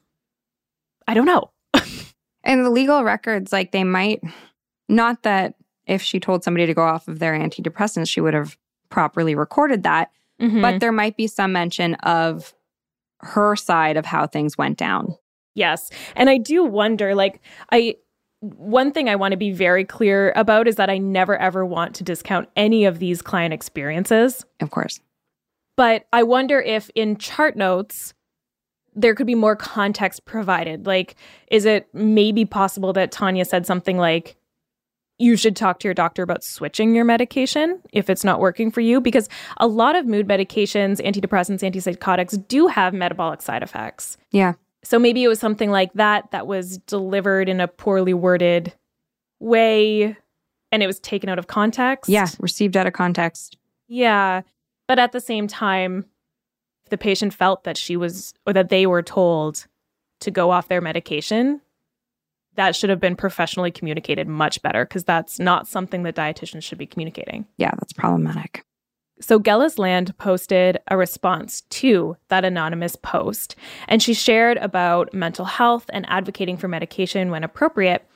I don't know. And the legal records, like they might, not that if she told somebody to go off of their antidepressants, she would have properly recorded that. Mm-hmm. But there might be some mention of her side of how things went down. Yes. And I do wonder, like, I, one thing I want to be very clear about is that I never, ever want to discount any of these client experiences. Of course. But I wonder if in chart notes, there could be more context provided. Like, is it maybe possible that Tanya said something like, you should talk to your doctor about switching your medication if it's not working for you? Because a lot of mood medications, antidepressants, antipsychotics do have metabolic side effects. Yeah. So maybe it was something like that that was delivered in a poorly worded way and it was taken out of context. Yeah, received out of context. Yeah. But at the same time, if the patient felt that she was, or that they were told to go off their medication, that should have been professionally communicated much better, because that's not something that dietitians should be communicating. Yeah, that's problematic. So Gellis Land posted a response to that anonymous post, and she shared about mental health and advocating for medication when appropriate.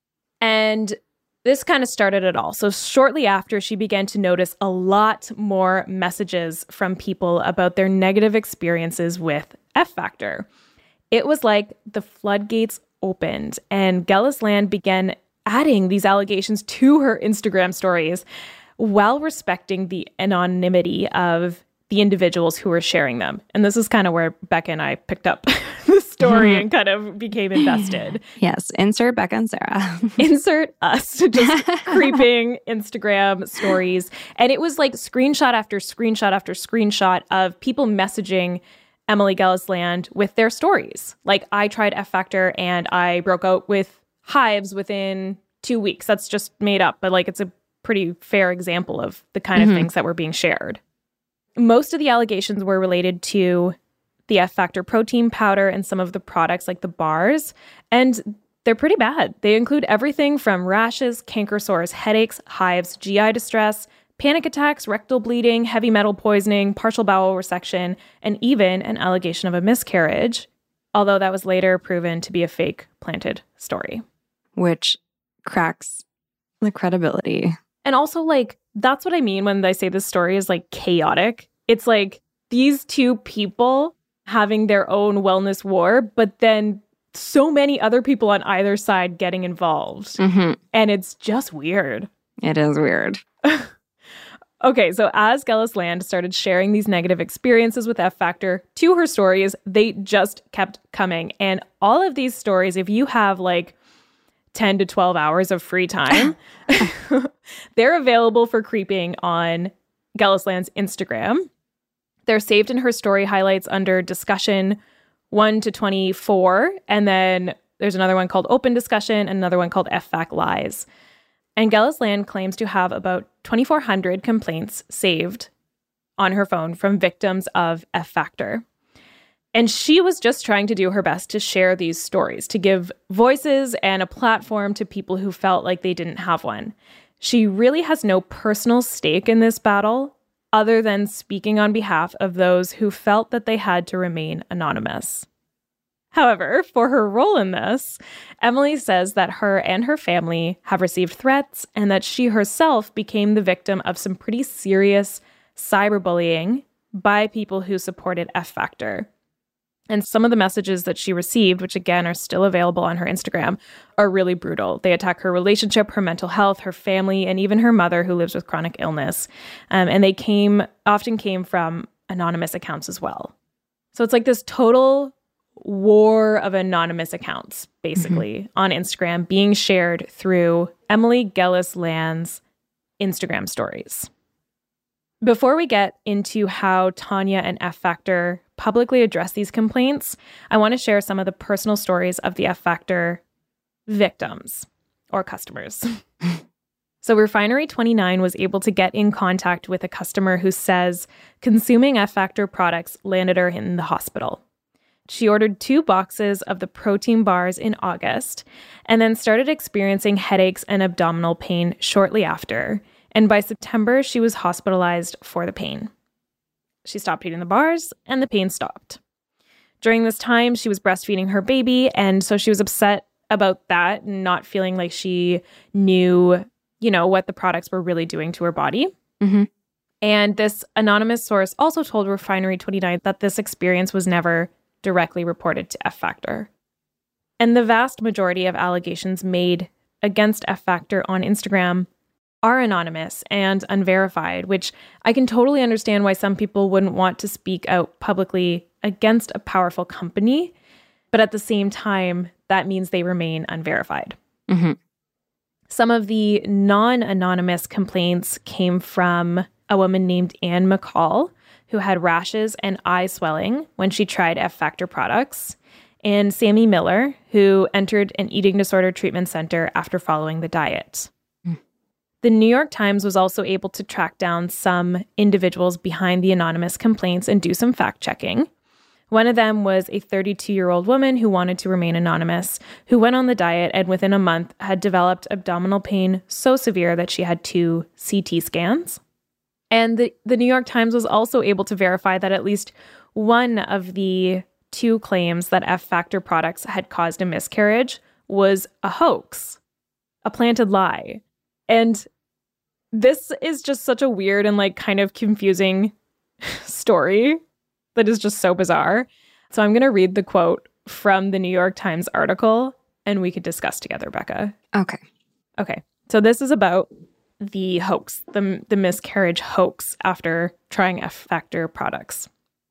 And this kind of started it all. So shortly after, she began to notice a lot more messages from people about their negative experiences with F Factor. It was like the floodgates opened, and Gellis Land began adding these allegations to her Instagram stories while respecting the anonymity of the individuals who were sharing them. And this is kind of where Becca and I picked up the story and kind of became invested. Yes, insert Becca and Sarah. Insert us just creeping Instagram stories. And it was like screenshot after screenshot after screenshot of people messaging Emily Gellis Land with their stories. Like, I tried F Factor and I broke out with hives within two weeks. That's just made up, but like it's a pretty fair example of the kind mm-hmm. of things that were being shared. Most of the allegations were related to the F Factor protein powder and some of the products like the bars, and they're pretty bad. They include everything from rashes, canker sores, headaches, hives, G I distress, panic attacks, rectal bleeding, heavy metal poisoning, partial bowel resection, and even an allegation of a miscarriage, although that was later proven to be a fake planted story. Which cracks the credibility. And also, like, that's what I mean when I say this story is, like, chaotic. It's like these two people having their own wellness war, but then so many other people on either side getting involved. Mm-hmm. And it's just weird. It is weird. Okay, so as Gellis Land started sharing these negative experiences with F Factor to her stories, they just kept coming. And all of these stories, if you have like ten to twelve hours of free time. They're available for creeping on Gellisland's Instagram. They're saved in her story highlights under discussion one to twenty-four. And then there's another one called open discussion and another one called F F A Q lies. And Gellisland claims to have about twenty-four hundred complaints saved on her phone from victims of F-Factor. And she was just trying to do her best to share these stories, to give voices and a platform to people who felt like they didn't have one. She really has no personal stake in this battle other than speaking on behalf of those who felt that they had to remain anonymous. However, for her role in this, Emily says that her and her family have received threats and that she herself became the victim of some pretty serious cyberbullying by people who supported F-Factor. And some of the messages that she received, which again are still available on her Instagram, are really brutal. They attack her relationship, her mental health, her family, and even her mother who lives with chronic illness. Um, and they came often came from anonymous accounts as well. So it's like this total war of anonymous accounts, basically, mm-hmm. on Instagram being shared through Emily Gellisland's Instagram stories. Before we get into how Tanya and F-Factor publicly address these complaints, I want to share some of the personal stories of the F-Factor victims or customers. So Refinery twenty-nine was able to get in contact with a customer who says consuming F-Factor products landed her in the hospital. She ordered two boxes of the protein bars in August and then started experiencing headaches and abdominal pain shortly after. And by September, she was hospitalized for the pain. She stopped eating the bars and the pain stopped. During this time, she was breastfeeding her baby. And so she was upset about that and not feeling like she knew, you know, what the products were really doing to her body. Mm-hmm. And this anonymous source also told Refinery twenty-nine that this experience was never directly reported to F-Factor. And the vast majority of allegations made against F-Factor on Instagram are anonymous and unverified, which I can totally understand why some people wouldn't want to speak out publicly against a powerful company, but at the same time, that means they remain unverified. Mm-hmm. Some of the non-anonymous complaints came from a woman named Anne McCall, who had rashes and eye swelling when she tried F-Factor products, and Sammy Miller, who entered an eating disorder treatment center after following the diet. Mm. The New York Times was also able to track down some individuals behind the anonymous complaints and do some fact-checking. One of them was a thirty-two-year-old woman who wanted to remain anonymous, who went on the diet and within a month had developed abdominal pain so severe that she had two C T scans. And the, the New York Times was also able to verify that at least one of the two claims that F-Factor products had caused a miscarriage was a hoax, a planted lie. And this is just such a weird and like kind of confusing story that is just so bizarre. So I'm going to read the quote from the New York Times article and we could discuss together, Becca. Okay. Okay. So this is about the hoax, the, the miscarriage hoax after trying F-Factor products.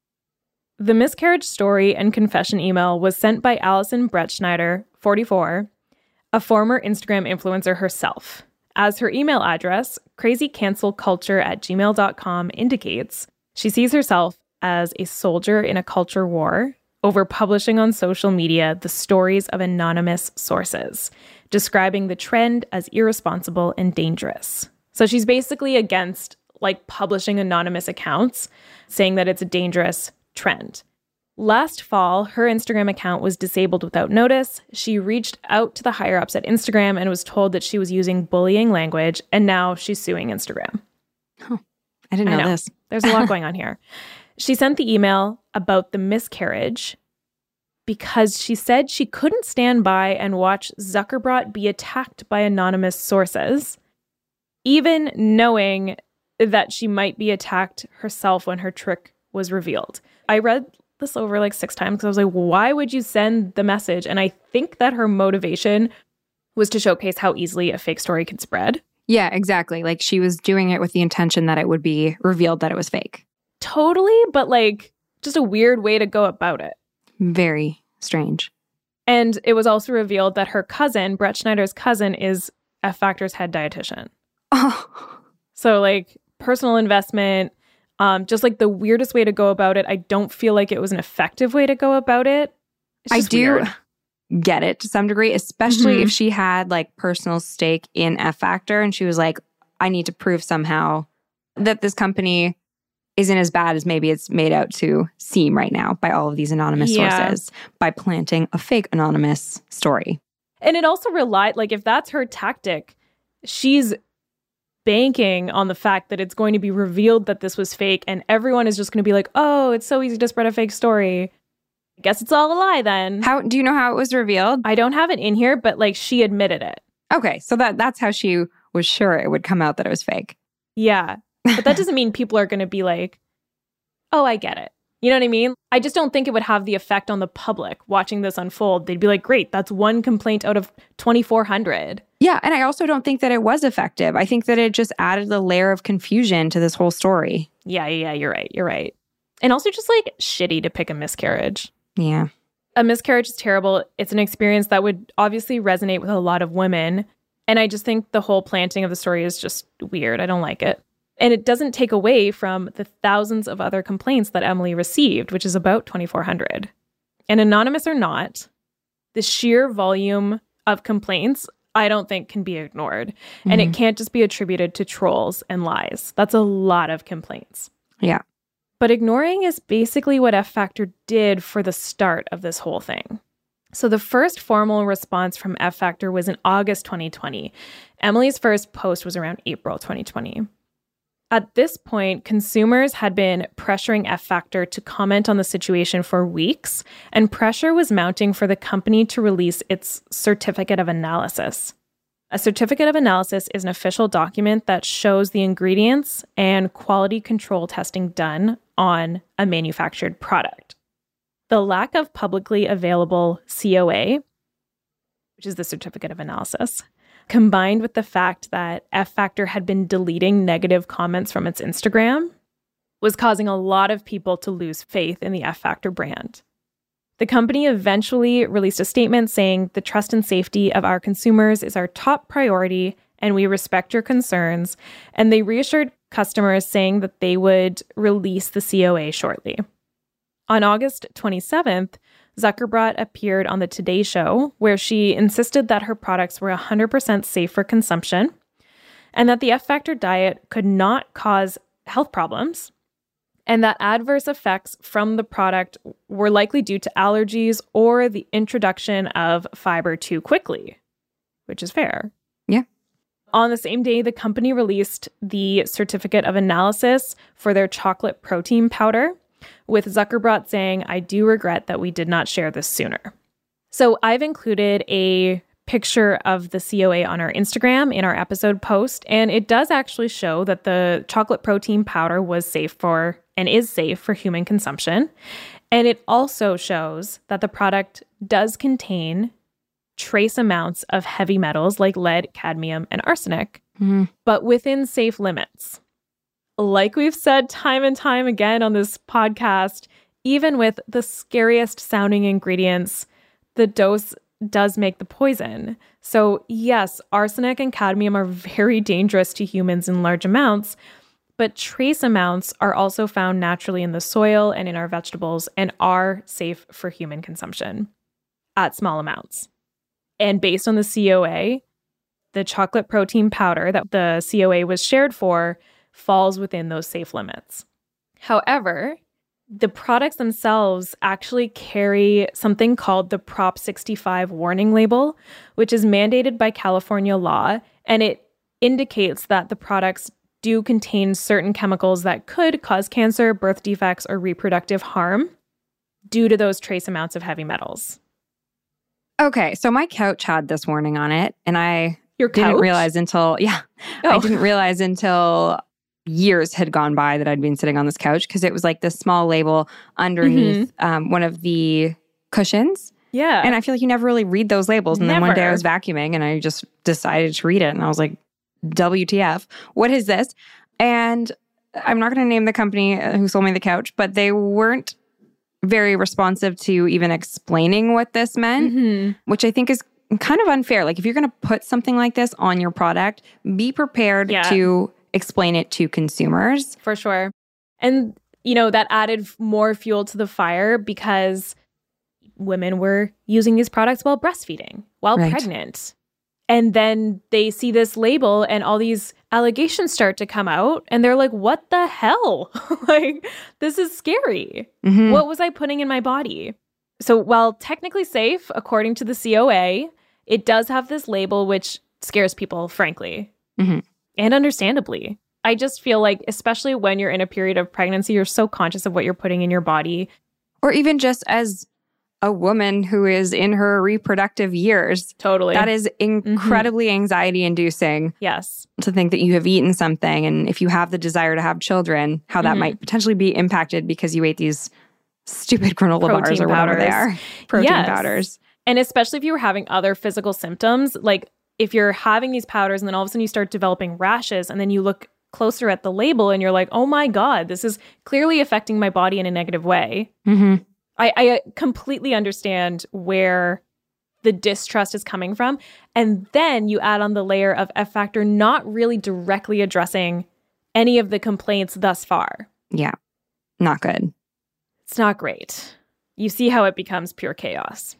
The miscarriage story and confession email was sent by Allison Bretschneider, forty-four, a former Instagram influencer herself. As her email address, crazycancelculture at gmail dot com indicates, she sees herself as a soldier in a culture war over publishing on social media the stories of anonymous sources, describing the trend as irresponsible and dangerous. So she's basically against like publishing anonymous accounts, saying that it's a dangerous trend. Last fall, her Instagram account was disabled without notice. She reached out to the higher-ups at Instagram and was told that she was using bullying language, and now she's suing Instagram. Oh, I didn't know, I know. this. There's a lot going on here. She sent the email about the miscarriage because she said she couldn't stand by and watch Zuckerbrot be attacked by anonymous sources, even knowing that she might be attacked herself when her trick was revealed. I read this over like six times because I was like, why would you send the message? And I think that her motivation was to showcase how easily a fake story can spread. Yeah, exactly. Like she was doing it with the intention that it would be revealed that it was fake. Totally, but like just a weird way to go about it. Very strange. And it was also revealed that her cousin, Brett Schneider's cousin, is F Factor's head dietitian. Oh. So like personal investment, um, just like the weirdest way to go about it. I don't feel like it was an effective way to go about it. It's I just do weird. get it to some degree, especially Mhm. if she had like personal stake in F Factor and she was like, I need to prove somehow that this company isn't as bad as maybe it's made out to seem right now by all of these anonymous Yeah. sources by planting a fake anonymous story. And it also relied, like, if that's her tactic, she's banking on the fact that it's going to be revealed that this was fake and everyone is just going to be like, oh, it's so easy to spread a fake story. I guess it's all a lie then. How do you know how it was revealed? I don't have it in here, but like she admitted it. Okay, so that that's how she was sure it would come out that it was fake. Yeah. But that doesn't mean people are going to be like, oh, I get it. You know what I mean? I just don't think it would have the effect on the public watching this unfold. They'd be like, great, that's one complaint out of twenty-four hundred. Yeah, and I also don't think that it was effective. I think that it just added a layer of confusion to this whole story. Yeah, yeah, you're right. You're right. And also just like shitty to pick a miscarriage. Yeah. A miscarriage is terrible. It's an experience that would obviously resonate with a lot of women. And I just think the whole planting of the story is just weird. I don't like it. And it doesn't take away from the thousands of other complaints that Emily received, which is about twenty-four hundred. And anonymous or not, the sheer volume of complaints, I don't think can be ignored. Mm-hmm. And it can't just be attributed to trolls and lies. That's a lot of complaints. Yeah. But ignoring is basically what F Factor did for the start of this whole thing. So the first formal response from F Factor was in August twenty twenty. Emily's first post was around April twenty twenty. At this point, consumers had been pressuring F Factor to comment on the situation for weeks, and pressure was mounting for the company to release its certificate of analysis. A certificate of analysis is an official document that shows the ingredients and quality control testing done on a manufactured product. The lack of publicly available C O A, which is the certificate of analysis, combined with the fact that F Factor had been deleting negative comments from its Instagram, was causing a lot of people to lose faith in the F Factor brand. The company eventually released a statement saying, the trust and safety of our consumers is our top priority and we respect your concerns. And they reassured customers saying that they would release the C O A shortly. On August twenty-seventh, Zuckerbrot appeared on the Today Show, where she insisted that her products were one hundred percent safe for consumption and that the F Factor diet could not cause health problems, and that adverse effects from the product were likely due to allergies or the introduction of fiber too quickly, which is fair. Yeah. On the same day, the company released the certificate of analysis for their chocolate protein powder, with Zuckerbrot saying, I do regret that we did not share this sooner. So I've included a picture of the C O A on our Instagram in our episode post, and it does actually show that the chocolate protein powder was safe for and is safe for human consumption. And it also shows that the product does contain trace amounts of heavy metals like lead, cadmium, and arsenic, mm-hmm. but within safe limits. Like we've said time and time again on this podcast, even with the scariest sounding ingredients, the dose does make the poison. So yes, arsenic and cadmium are very dangerous to humans in large amounts, but trace amounts are also found naturally in the soil and in our vegetables and are safe for human consumption at small amounts. And based on the C O A, the chocolate protein powder that the C O A was shared for falls within those safe limits. However, the products themselves actually carry something called the Prop sixty-five warning label, which is mandated by California law, and it indicates that the products do contain certain chemicals that could cause cancer, birth defects, or reproductive harm due to those trace amounts of heavy metals. Okay, so my couch had this warning on it, and I Your didn't couch? realize until, yeah, Oh. I didn't realize until years had gone by that I'd been sitting on this couch because it was like this small label underneath mm-hmm. um, one of the cushions. Yeah. And I feel like you never really read those labels. And never. Then one day I was vacuuming and I just decided to read it. And I was like, W T F, what is this? And I'm not going to name the company who sold me the couch, but they weren't very responsive to even explaining what this meant, Mm-hmm. which I think is kind of unfair. Like if you're going to put something like this on your product, be prepared Yeah. to explain it to consumers. For sure. And, you know, that added f- more fuel to the fire because women were using these products while breastfeeding, while Right. pregnant. And then they see this label and all these allegations start to come out and they're like, what the hell? Like, this is scary. Mhm. What was I putting in my body? So while technically safe, according to the C O A, it does have this label which scares people, frankly, Mhm. and understandably. I just feel like, especially when you're in a period of pregnancy, you're so conscious of what you're putting in your body. Or even just as a woman who is in her reproductive years, Totally. that is incredibly anxiety inducing Yes. to think that you have eaten something. And if you have the desire to have children, how that Mhm. might potentially be impacted because you ate these stupid granola bars Protein or whatever they powders. are. Protein Yes. powders. And especially if you were having other physical symptoms, like if you're having these powders and then all of a sudden you start developing rashes and then you look closer at the label and you're like, oh my God, this is clearly affecting my body in a negative way. Mm-hmm. I, I completely understand where the distrust is coming from. And then you add on the layer of F Factor not really directly addressing any of the complaints thus far. Yeah. Not good. It's not great. You see how it becomes pure chaos.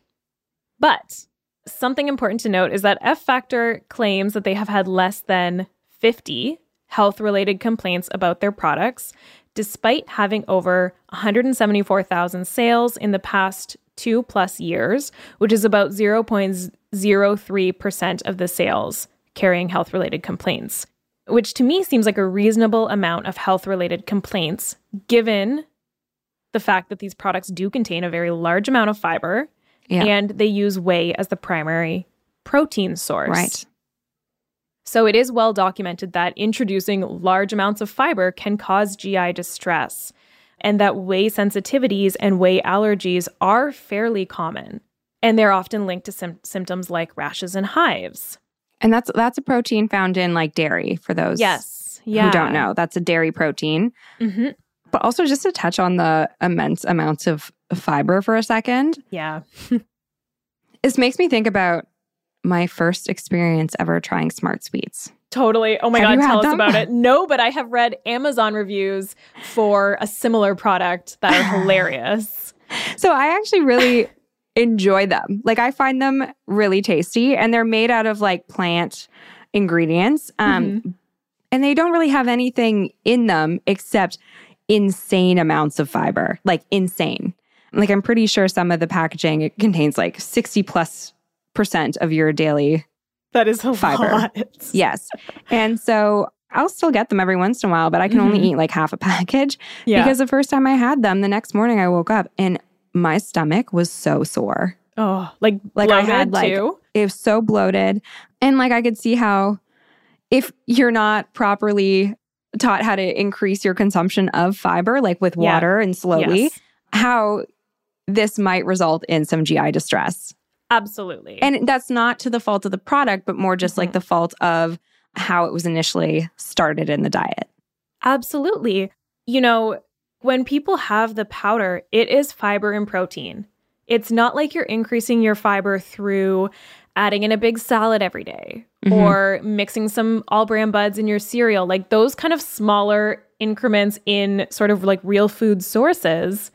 But something important to note is that F Factor claims that they have had less than fifty health-related complaints about their products, despite having over one hundred seventy-four thousand sales in the past two plus years, which is about zero point zero three percent of the sales carrying health-related complaints, which to me seems like a reasonable amount of health-related complaints, given the fact that these products do contain a very large amount of fiber Yeah. and they use whey as the primary protein source. Right. So it is well documented that introducing large amounts of fiber can cause G I distress, and that whey sensitivities and whey allergies are fairly common. And they're often linked to sim- symptoms like rashes and hives. And that's that's a protein found in like dairy for those Yes. Yeah. who don't know. That's a dairy protein. Mm-hmm. But also just to touch on the immense amounts of fiber for a second, Yeah. this makes me think about my first experience ever trying Smart Sweets. Totally. Oh my Have God, you had tell us them? about it. No, but I have read Amazon reviews for a similar product that are hilarious. So I actually really enjoy them. Like I find them really tasty and they're made out of like plant ingredients. Um, Mm-hmm. And they don't really have anything in them except insane amounts of fiber, like insane. Like I'm pretty sure some of the packaging, it contains like sixty plus percent of your daily That is a fiber. lot. Yes. And so I'll still get them every once in a while, but I can only Mhm. eat like half a package Yeah. because the first time I had them, the next morning I woke up and my stomach was so sore. Oh, like Like I bloated had like, too? it was so bloated. And like I could see how if you're not properly taught how to increase your consumption of fiber, like with Yeah. water and slowly, Yes. how this might result in some G I distress. Absolutely. And that's not to the fault of the product, but more just like Mhm. the fault of how it was initially started in the diet. Absolutely. You know, when people have the powder, it is fiber and protein. It's not like you're increasing your fiber through adding in a big salad every day Mhm. or mixing some all bran buds in your cereal. Like those kind of smaller increments in sort of like real food sources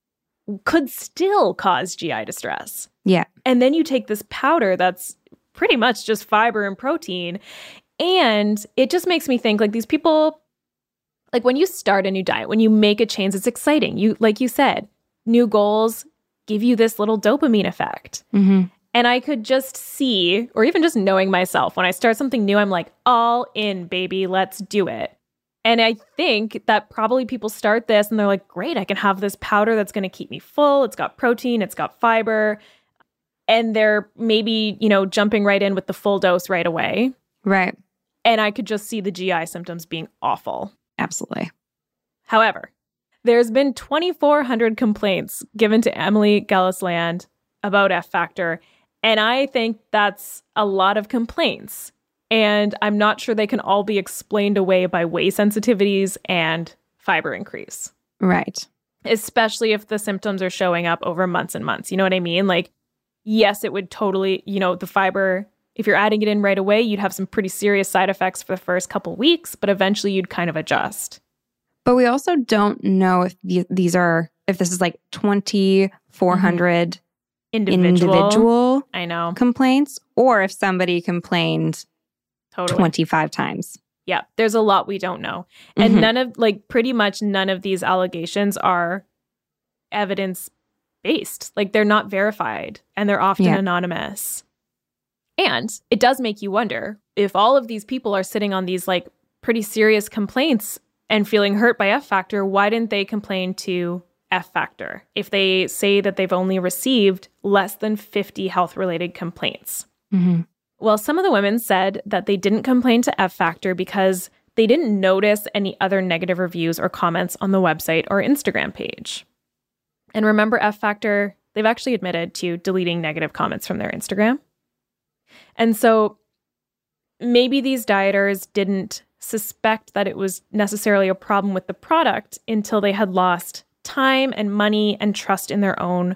could still cause G I distress. Yeah. And then you take this powder that's pretty much just fiber and protein. And it just makes me think like these people, like when you start a new diet, when you make a change, it's exciting. You, like you said, new goals give you this little dopamine effect. Mm-hmm. And I could just see, or even just knowing myself, when I start something new, I'm like, all in, baby, let's do it. And I think that probably people start this and they're like, great, I can have this powder that's going to keep me full. It's got protein, it's got fiber. And they're maybe, you know, jumping right in with the full dose right away. Right. And I could just see the G I symptoms being awful. Absolutely. However, there's been twenty-four hundred complaints given to Emily Gellisland about F Factor. And I think that's a lot of complaints. And I'm not sure they can all be explained away by whey sensitivities and fiber increase. Right. especially if the symptoms are showing up over months and months. You know what I mean? Like, yes, it would totally, you know, the fiber, if you're adding it in right away, you'd have some pretty serious side effects for the first couple weeks, but eventually you'd kind of adjust. But we also don't know if the, these are, if this is like twenty-four hundred mm-hmm. individual, individual I know. complaints, or if somebody complained totally. twenty-five times. Yeah, there's a lot we don't know. And mm-hmm. none of, like, pretty much none of these allegations are evidence-based. Like, they're not verified, and they're often yeah. anonymous. And it does make you wonder, if all of these people are sitting on these, like, pretty serious complaints and feeling hurt by F Factor, why didn't they complain to F Factor if they say that they've only received less than fifty health-related complaints? Mm-hmm. Well, some of the women said that they didn't complain to F Factor because they didn't notice any other negative reviews or comments on the website or Instagram page. And remember, F Factor, they've actually admitted to deleting negative comments from their Instagram. And so maybe these dieters didn't suspect that it was necessarily a problem with the product until they had lost time and money and trust in their own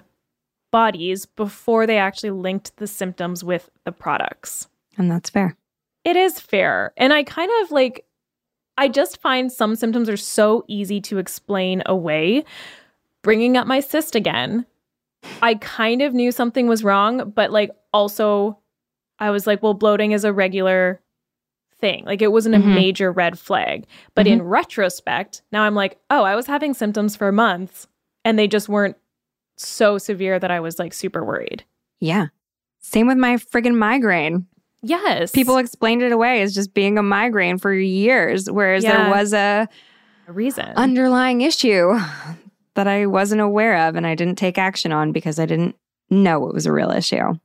bodies before they actually linked the symptoms with the products. And that's fair. It is fair. And I kind of like, I just find some symptoms are so easy to explain away. Bringing up my cyst again, I kind of knew something was wrong, but like also I was like, well, bloating is a regular thing. Like it wasn't mm-hmm. a major red flag. But mm-hmm. in retrospect, now I'm like, oh, I was having symptoms for months and they just weren't so severe that I was like super worried. Yeah. Same with my friggin' migraine. Yes. People explained it away as just being a migraine for years, whereas yeah. there was a, a reason, underlying issue that I wasn't aware of and I didn't take action on because I didn't know it was a real issue.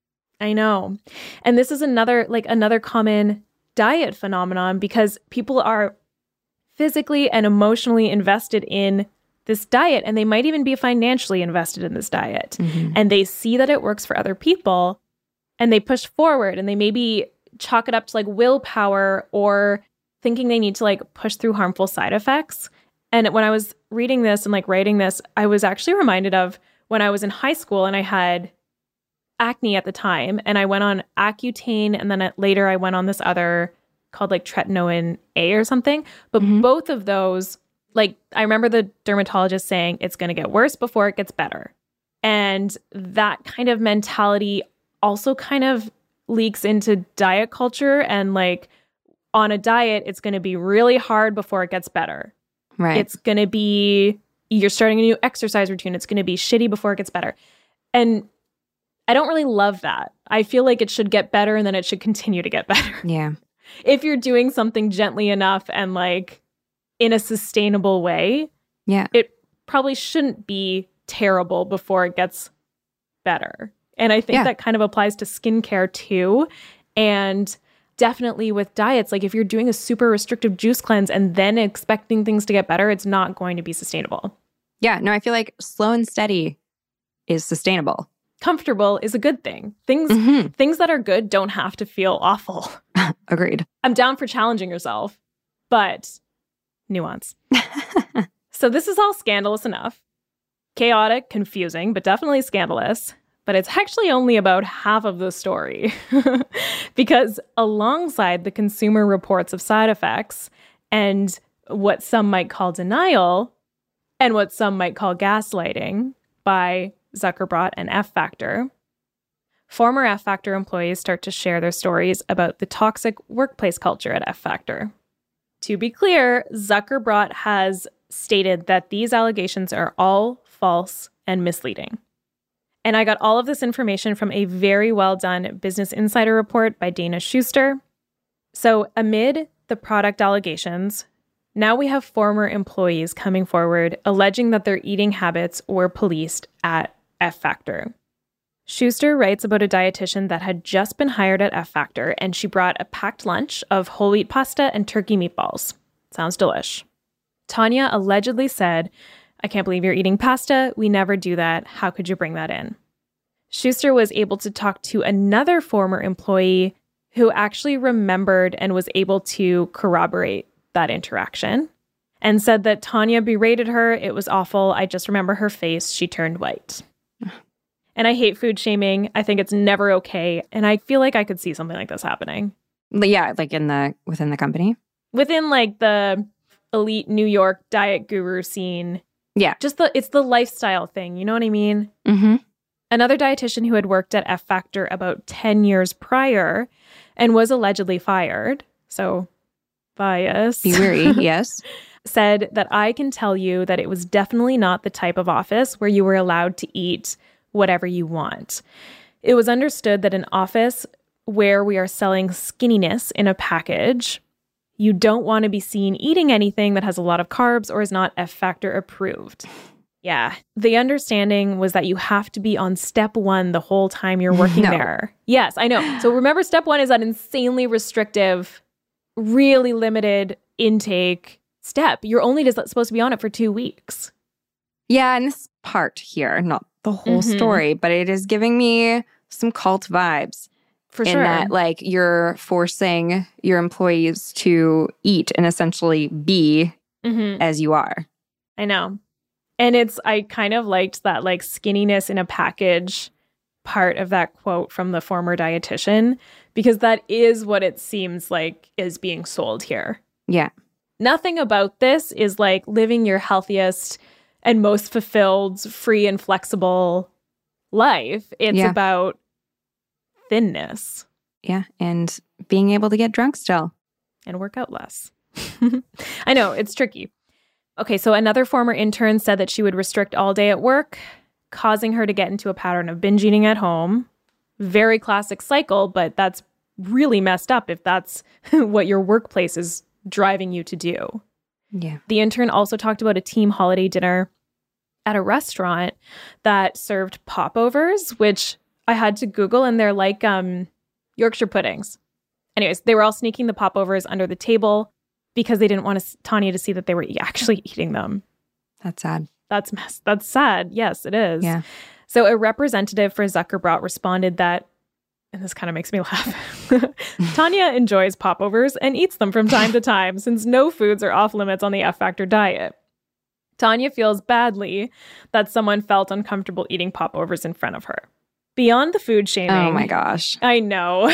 I know. And this is another, like another common diet phenomenon because people are physically and emotionally invested in this diet, and they might even be financially invested in this diet. Mm-hmm. And they see that it works for other people, and they push forward, and they maybe chalk it up to like willpower or thinking they need to like push through harmful side effects. And when I was reading this and like writing this, I was actually reminded of when I was in high school and I had acne at the time, and I went on Accutane, and then later I went on this other called like tretinoin A or something. But mm-hmm. both of those, like, I remember the dermatologist saying it's going to get worse before it gets better. And that kind of mentality also kind of leaks into diet culture. And like on a diet, it's going to be really hard before it gets better. Right. It's going to be, you're starting a new exercise routine. It's going to be shitty before it gets better. And I don't really love that. I feel like it should get better and then it should continue to get better. Yeah. If you're doing something gently enough and like in a sustainable way, yeah, it probably shouldn't be terrible before it gets better. And I think yeah. that kind of applies to skincare too. And definitely with diets, like if you're doing a super restrictive juice cleanse and then expecting things to get better, it's not going to be sustainable. Yeah, no, I feel like slow and steady is sustainable. Comfortable is a good thing. Things mm-hmm. things that are good don't have to feel awful. Agreed. I'm down for challenging yourself, but nuance. So this is all scandalous enough. Chaotic, confusing, but definitely scandalous. But it's actually only about half of the story. Because alongside the consumer reports of side effects and what some might call denial and what some might call gaslighting by Zuckerbrot and F Factor, former F Factor employees start to share their stories about the toxic workplace culture at F Factor. To be clear, Zuckerbrot has stated that these allegations are all false and misleading. And I got all of this information from a very well done Business Insider report by Dana Schuster. So amid the product allegations, now we have former employees coming forward alleging that their eating habits were policed at F Factor. Schuster writes about a dietitian that had just been hired at F Factor, and she brought a packed lunch of whole wheat pasta and turkey meatballs. Sounds delish. Tanya allegedly said, "I can't believe you're eating pasta. We never do that. How could you bring that in?" Schuster was able to talk to another former employee who actually remembered and was able to corroborate that interaction. and said that Tanya berated her. It was awful. I just remember her face. She turned white. And I hate food shaming. I think it's never okay. And I feel like I could see something like this happening. Yeah, like in the within the company. Within like the elite New York diet guru scene. Yeah. Just the it's the lifestyle thing. You know what I mean? Mm-hmm. Another dietitian who had worked at F Factor about ten years prior and was allegedly fired, so bias. Be wary, yes. Said that I can tell you that it was definitely not the type of office where you were allowed to eat whatever you want. It was understood that an office where we are selling skinniness in a package, you don't want to be seen eating anything that has a lot of carbs or is not F Factor approved. Yeah. The understanding was that you have to be on step one the whole time you're working no. there. Yes, I know. So remember, step one is that insanely restrictive, really limited intake step. You're only just supposed to be on it for two weeks. Yeah, and this part here, not the whole mm-hmm. story, but it is giving me some cult vibes. For in sure. that, like, you're forcing your employees to eat and essentially be mm-hmm. as you are. I know. And it's, I kind of liked that, like, skinniness in a package part of that quote from the former dietitian, because that is what it seems like is being sold here. Yeah. Nothing about this is like living your healthiest and most fulfilled, free and flexible life. It's yeah. about thinness. Yeah, and being able to get drunk still. And work out less. I know, it's tricky. Okay, so another former intern said that she would restrict all day at work, causing her to get into a pattern of binge eating at home. Very classic cycle, but that's really messed up if that's what your workplace is driving you to do. Yeah. The intern also talked about a team holiday dinner at a restaurant that served popovers, which I had to Google, and they're like um, Yorkshire puddings. Anyways, they were all sneaking the popovers under the table because they didn't want to, Tanya to see that they were actually eating them. That's sad. That's mess. That's sad. Yes, it is. Yeah. So a representative for Zuckerbrot responded that, and this kind of makes me laugh, Tanya enjoys popovers and eats them from time to time since no foods are off limits on the F Factor diet. Tanya feels badly that someone felt uncomfortable eating popovers in front of her. Beyond the food shaming. Oh my gosh. I know.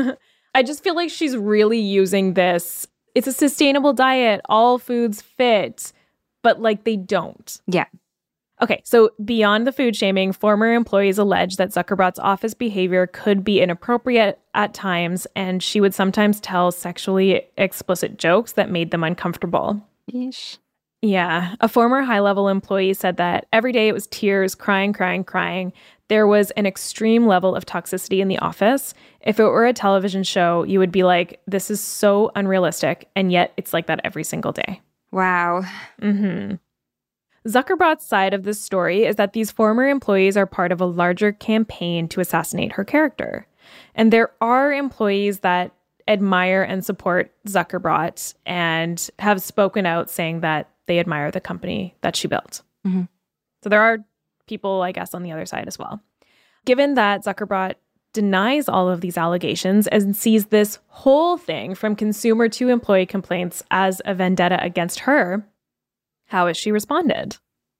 I just feel like she's really using this. It's a sustainable diet. All foods fit, but like they don't. Yeah. Okay, so beyond the food shaming, former employees allege that Zuckerbrot's office behavior could be inappropriate at times, and she would sometimes tell sexually explicit jokes that made them uncomfortable. Yeesh. Yeah. A former high-level employee said that every day it was tears, crying, crying, crying. There was an extreme level of toxicity in the office. If it were a television show, you would be like, this is so unrealistic, and yet it's like that every single day. Wow. Mm-hmm. Zuckerbrot's side of this story is that these former employees are part of a larger campaign to assassinate her character. And there are employees that admire and support Zuckerbrot and have spoken out saying that they admire the company that she built. Mm-hmm. So there are people, I guess, on the other side as well. Given that Zuckerbrot denies all of these allegations and sees this whole thing from consumer to employee complaints as a vendetta against her, how has she responded?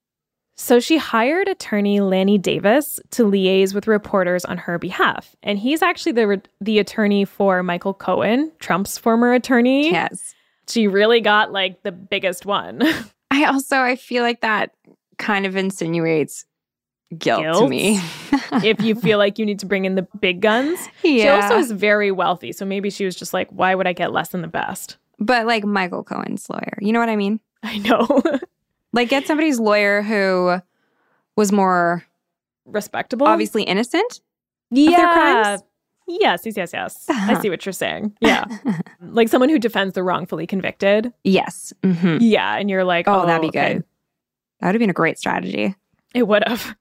So she hired attorney Lanny Davis to liaise with reporters on her behalf. And he's actually the the attorney for Michael Cohen, Trump's former attorney. Yes. She really got like the biggest one. I also, I feel like that kind of insinuates guilt, Guilt? to me. If you feel like you need to bring in the big guns. Yeah. She also is very wealthy. So maybe she was just like, why would I get less than the best? But like Michael Cohen's lawyer, you know what I mean? I know. Like, get somebody's lawyer who was more respectable, obviously innocent yeah. of their crimes. Yes, yes, yes, yes. I see what you're saying. Yeah. Like someone who defends the wrongfully convicted. Yes. Mm-hmm. Yeah. And you're like, oh, oh that'd be okay. good. That would have been a great strategy. It would have.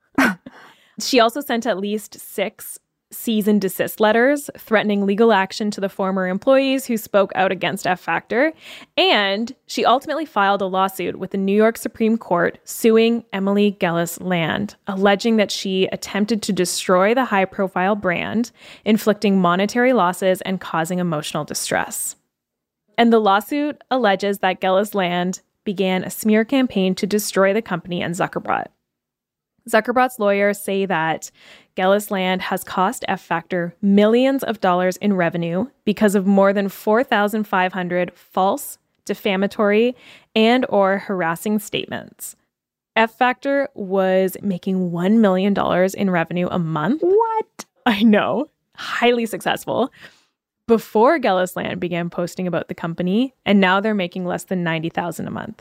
She also sent at least six cease and desist letters threatening legal action to the former employees who spoke out against F Factor. And she ultimately filed a lawsuit with the New York Supreme Court suing Emily Gellis Land, alleging that she attempted to destroy the high-profile brand, inflicting monetary losses and causing emotional distress. And the lawsuit alleges that Gellis Land began a smear campaign to destroy the company and Zuckerbrot. Zuckerbrot's lawyers say that Gellis Land has cost F Factor millions of dollars in revenue because of more than four thousand five hundred false, defamatory, and or harassing statements. F Factor was making one million dollars in revenue a month. What? I know. Highly successful. Before Gellis Land began posting about the company, and now they're making less than ninety thousand dollars a month.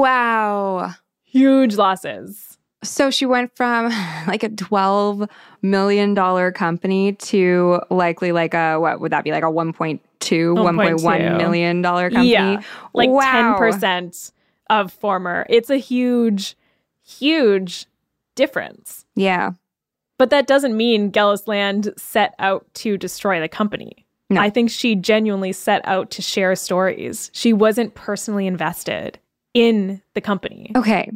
Wow. Huge losses. So she went from like a twelve million dollars company to likely like a, what would that be, like a one point two, one point one million dollars company? Yeah, like wow. ten percent of former. It's a huge, huge difference. Yeah. But that doesn't mean Gellis Land set out to destroy the company. No. I think she genuinely set out to share stories. She wasn't personally invested in the company. Okay.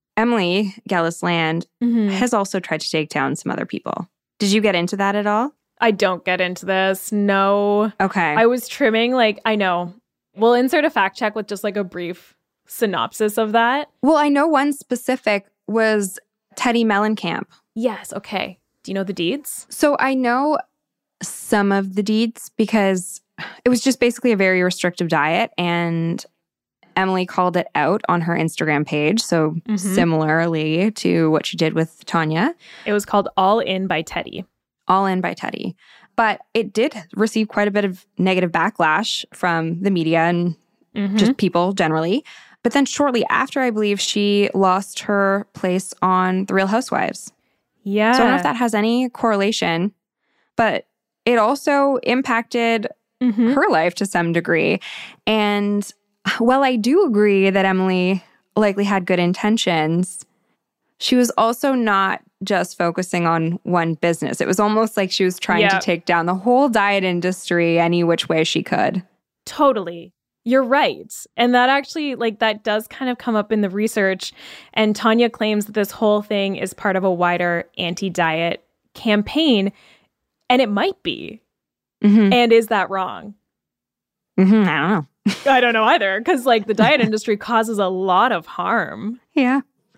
Emily Gellis Land mm-hmm. has also tried to take down some other people. Did you get into that at all? I don't get into this. No. Okay. I was trimming, like, I know. We'll insert a fact check with just like a brief synopsis of that. Well, I know one specific was Teddy Mellencamp. Yes. Okay. Do you know the deeds? So I know some of the deeds because it was just basically a very restrictive diet, and Emily called it out on her Instagram page. So mm-hmm. similarly to what she did with Tanya. It was called All In by Teddy. All In by Teddy. But it did receive quite a bit of negative backlash from the media and mm-hmm. just people generally. But then shortly after, I believe she lost her place on The Real Housewives. Yeah. So I don't know if that has any correlation, but it also impacted mm-hmm. her life to some degree. And while I do agree that Emily likely had good intentions, she was also not just focusing on one business. It was almost like she was trying yep. to take down the whole diet industry any which way she could. Totally. You're right. And that actually, like, that does kind of come up in the research. And Tanya claims that this whole thing is part of a wider anti-diet campaign. And it might be. Mm-hmm. And is that wrong? Mm-hmm. I don't know. I don't know either. Because, like, the diet industry causes a lot of harm. Yeah.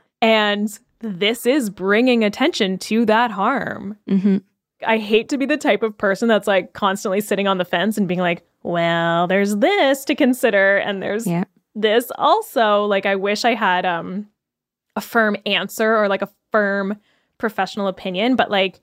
And this is bringing attention to that harm. Mm-hmm. I hate to be the type of person that's, like, constantly sitting on the fence and being like, well, there's this to consider, and there's yeah. this also. Like, I wish I had um, a firm answer or, like, a firm professional opinion, but, like,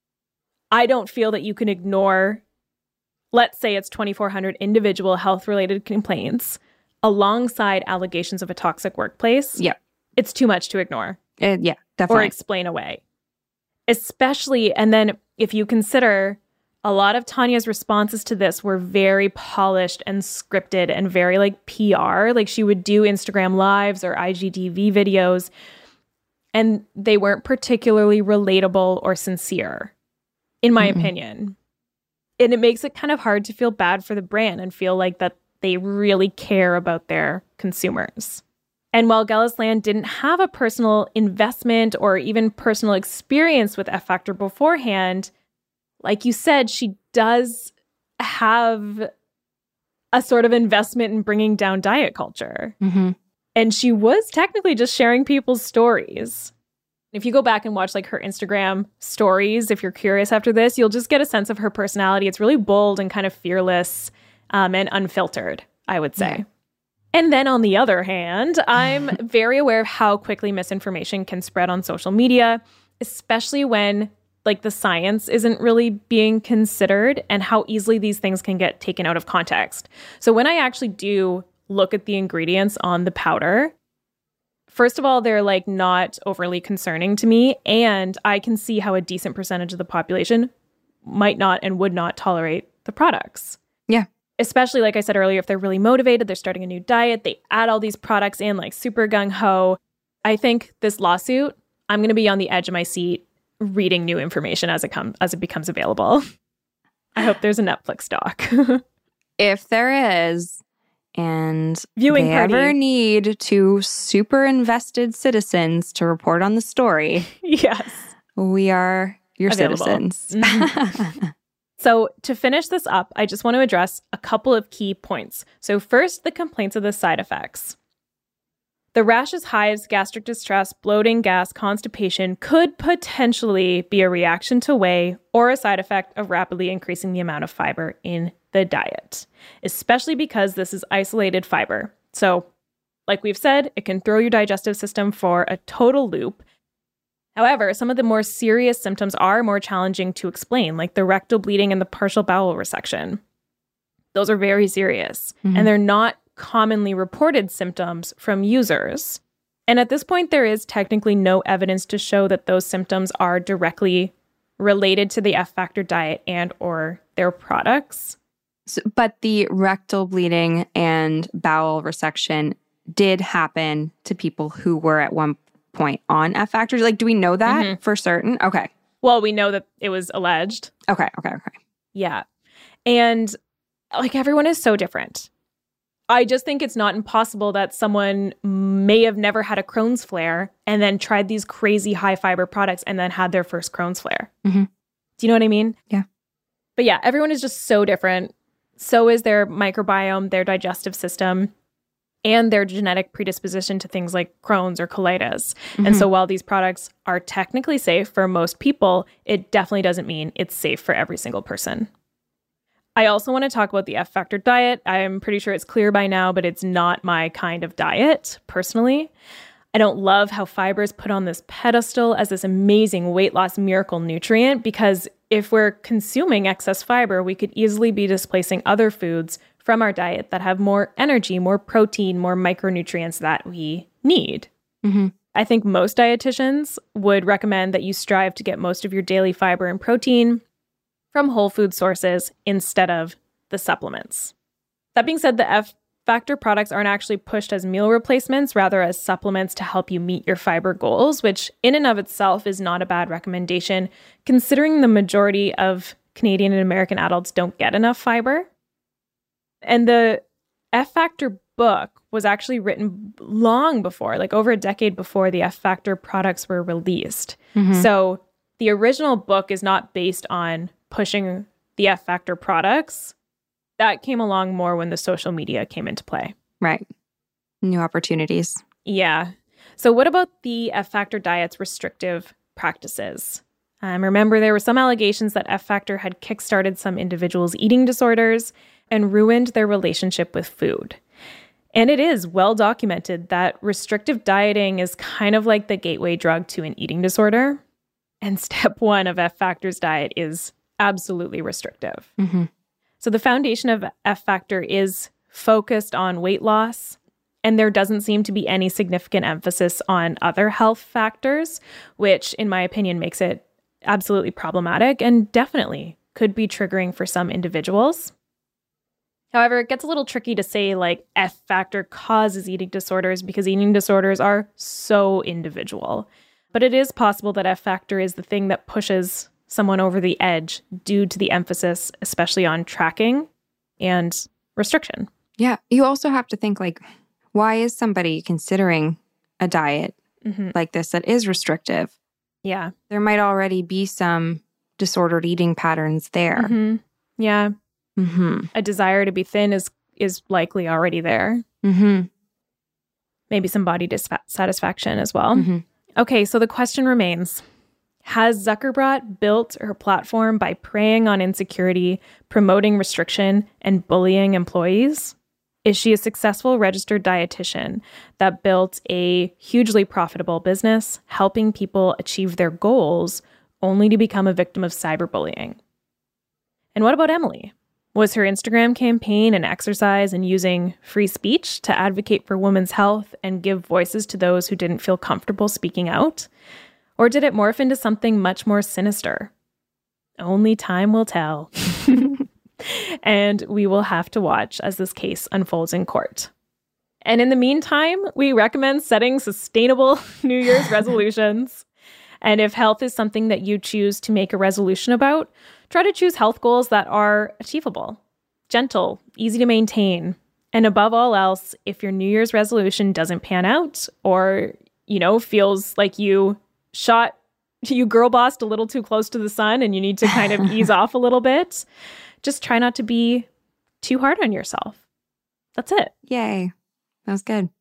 I don't feel that you can ignore, let's say it's twenty-four hundred individual health-related complaints alongside allegations of a toxic workplace. Yeah. It's too much to ignore. Uh, yeah, definitely. Or explain away. Especially, and then if you consider a lot of Tanya's responses to this were very polished and scripted and very like P R. Like she would do Instagram lives or I G T V videos, and they weren't particularly relatable or sincere, in my mm-hmm. opinion. And it makes it kind of hard to feel bad for the brand and feel like that they really care about their consumers. And while Gellis Land didn't have a personal investment or even personal experience with F Factor beforehand, like you said, she does have a sort of investment in bringing down diet culture. Mm-hmm. And she was technically just sharing people's stories. If you go back and watch like her Instagram stories, if you're curious after this, you'll just get a sense of her personality. It's really bold and kind of fearless um, and unfiltered, I would say. Yeah. And then on the other hand, I'm very aware of how quickly misinformation can spread on social media, especially when like the science isn't really being considered and how easily these things can get taken out of context. So when I actually do look at the ingredients on the powder, first of all, they're like not overly concerning to me. And I can see how a decent percentage of the population might not and would not tolerate the products. Yeah. Especially, like I said earlier, if they're really motivated, they're starting a new diet, they add all these products in like super gung-ho. I think this lawsuit, I'm going to be on the edge of my seat reading new information as it comes as it becomes available. I hope there's a Netflix doc. If there is, and Viewing they party. ever need two super invested citizens to report on the story, yes, we are your available. Citizens. Mm-hmm. So to finish this up, I just want to address a couple of key points. So first, the complaints of the side effects. The rashes, hives, gastric distress, bloating, gas, constipation could potentially be a reaction to whey or a side effect of rapidly increasing the amount of fiber in the diet, especially because this is isolated fiber. So, like we've said, it can throw your digestive system for a total loop. However, some of the more serious symptoms are more challenging to explain, like the rectal bleeding and the partial bowel resection. Those are very serious, mm-hmm. and they're not commonly reported symptoms from users. And at this point, there is technically no evidence to show that those symptoms are directly related to the F Factor diet and or their products. So, but the rectal bleeding and bowel resection did happen to people who were at one point on F Factor. Like, do we know that mm-hmm. for certain? Okay. Well, we know that it was alleged. Okay, okay, okay. Yeah. And like everyone is so different. I just think it's not impossible that someone may have never had a Crohn's flare and then tried these crazy high fiber products and then had their first Crohn's flare. Mm-hmm. Do you know what I mean? Yeah. But yeah, everyone is just so different. So is their microbiome, their digestive system, and their genetic predisposition to things like Crohn's or colitis. Mm-hmm. And so while these products are technically safe for most people, it definitely doesn't mean it's safe for every single person. I also want to talk about the F Factor diet. I'm pretty sure it's clear by now, but it's not my kind of diet, personally. I don't love how fiber is put on this pedestal as this amazing weight loss miracle nutrient, because if we're consuming excess fiber, we could easily be displacing other foods from our diet that have more energy, more protein, more micronutrients that we need. Mm-hmm. I think most dietitians would recommend that you strive to get most of your daily fiber and protein from whole food sources instead of the supplements. That being said, the F Factor products aren't actually pushed as meal replacements, rather as supplements to help you meet your fiber goals, which in and of itself is not a bad recommendation, considering the majority of Canadian and American adults don't get enough fiber. And the F Factor book was actually written long before, like over a decade before the F Factor products were released. Mm-hmm. So the original book is not based on pushing the F Factor products. That came along more when the social media came into play. Right. New opportunities. Yeah. So what about the F Factor diet's restrictive practices? Um, remember, there were some allegations that F Factor had kickstarted some individuals' eating disorders and ruined their relationship with food. And it is well documented that restrictive dieting is kind of like the gateway drug to an eating disorder. And step one of F Factor's diet is absolutely restrictive. Mm-hmm. So the foundation of F Factor is focused on weight loss, and there doesn't seem to be any significant emphasis on other health factors, which in my opinion makes it absolutely problematic and definitely could be triggering for some individuals. However, it gets a little tricky to say like F Factor causes eating disorders because eating disorders are so individual. But it is possible that F Factor is the thing that pushes someone over the edge due to the emphasis, especially on tracking and restriction. Yeah. You also have to think like, why is somebody considering a diet mm-hmm. like this that is restrictive? Yeah. There might already be some disordered eating patterns there. Mm-hmm. Yeah. Mm-hmm. A desire to be thin is is likely already there. Mm-hmm. Maybe some body dissatisfaction as well. Mm-hmm. Okay, so the question remains, has Zuckerbrot built her platform by preying on insecurity, promoting restriction, and bullying employees? Is she a successful registered dietitian that built a hugely profitable business, helping people achieve their goals, only to become a victim of cyberbullying? And what about Emily? Was her Instagram campaign an exercise in using free speech to advocate for women's health and give voices to those who didn't feel comfortable speaking out? Or did it morph into something much more sinister? Only time will tell. And we will have to watch as this case unfolds in court. And in the meantime, we recommend setting sustainable New Year's resolutions. And if health is something that you choose to make a resolution about, try to choose health goals that are achievable, gentle, easy to maintain. And above all else, if your New Year's resolution doesn't pan out or, you know, feels like you shot, you girl bossed a little too close to the sun and you need to kind of ease off a little bit, just try not to be too hard on yourself. That's it. Yay. That was good.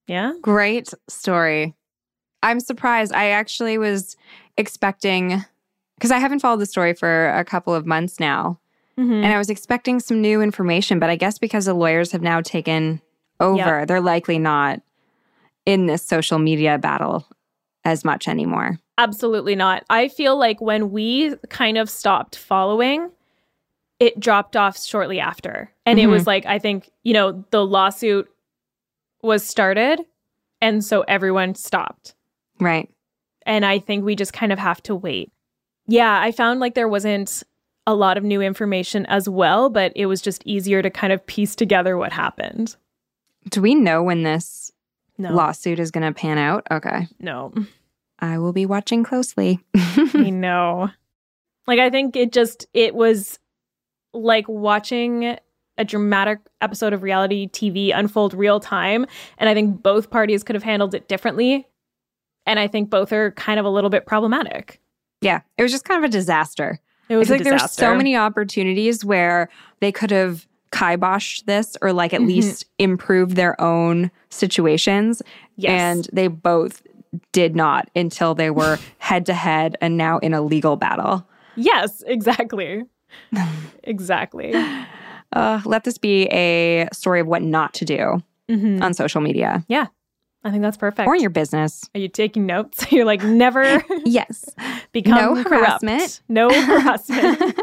Yeah. Great story. I'm surprised. I actually was expecting, because I haven't followed the story for a couple of months now, mm-hmm. and I was expecting some new information, but I guess because the lawyers have now taken over, yep. they're likely not in this social media battle as much anymore. Absolutely not. I feel like when we kind of stopped following, it dropped off shortly after. And mm-hmm. it was like, I think, you know, the lawsuit was started, and so everyone stopped. Right. And I think we just kind of have to wait. Yeah, I found like there wasn't a lot of new information as well, but it was just easier to kind of piece together what happened. Do we know when this no. lawsuit is going to pan out? Okay. No. I will be watching closely. I know. Like, I think it just, it was like watching a dramatic episode of reality T V unfold real time. And I think both parties could have handled it differently. And I think both are kind of a little bit problematic. Yeah, it was just kind of a disaster. It was I feel a like disaster. There were so many opportunities where they could have kiboshed this or like at mm-hmm. least improved their own situations. Yes. And they both did not until they were head to head and now in a legal battle. Yes, exactly. Exactly. Uh, let this be a story of what not to do mm-hmm. on social media. Yeah. I think that's perfect. Or in your business. Are you taking notes? You're like, never yes. become no corrupt. harassment. No harassment.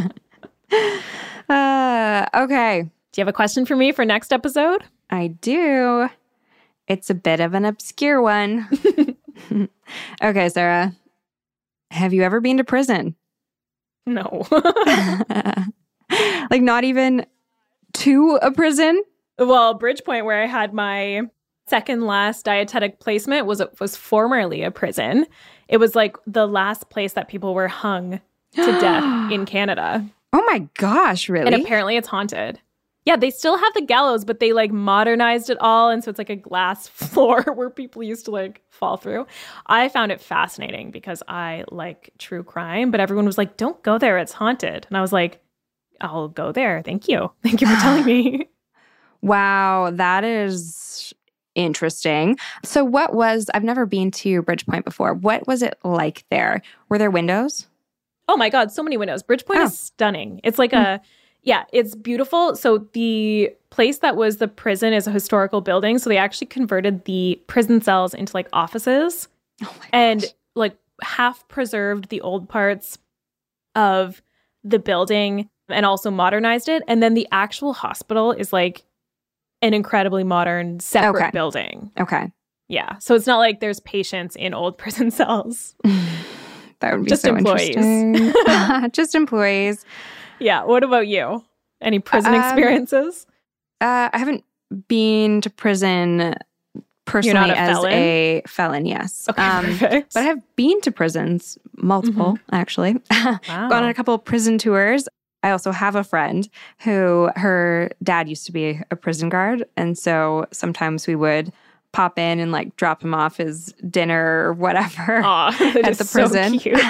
uh, okay. Do you have a question for me for next episode? I do. It's a bit of an obscure one. Okay, Sarah. Have you ever been to prison? No. Like not even to a prison? Well, Bridgepoint, where I had my second last dietetic placement, was was formerly a prison. It was like the last place that people were hung to death in Canada. Oh my gosh, really? And apparently it's haunted. Yeah, they still have the gallows, but they like modernized it all. And so it's like a glass floor where people used to like fall through. I found it fascinating because I like true crime, but everyone was like, don't go there, it's haunted. And I was like, I'll go there. Thank you. Thank you for telling me. Wow, that is interesting. So what was, I've never been to Bridgepoint before. What was it like there? Were there windows? Oh my God, so many windows. Bridgepoint oh. is stunning. It's like mm. a, yeah, it's beautiful. So the place that was the prison is a historical building. So they actually converted the prison cells into like offices. Oh my gosh. And like half preserved the old parts of the building and also modernized it. And then the actual hospital is like an incredibly modern separate okay. building. Okay. Yeah. So it's not like there's patients in old prison cells. That would be just so employees. interesting. Just employees. Yeah. What about you? Any prison um, experiences? Uh, I haven't been to prison personally You're not a as felon? a felon, yes. Okay, um, perfect. But I have been to prisons, multiple mm-hmm. actually. Wow. Gone on a couple of prison tours. I also have a friend who her dad used to be a prison guard. And so sometimes we would pop in and like drop him off his dinner or whatever Aw, at the prison. So cute.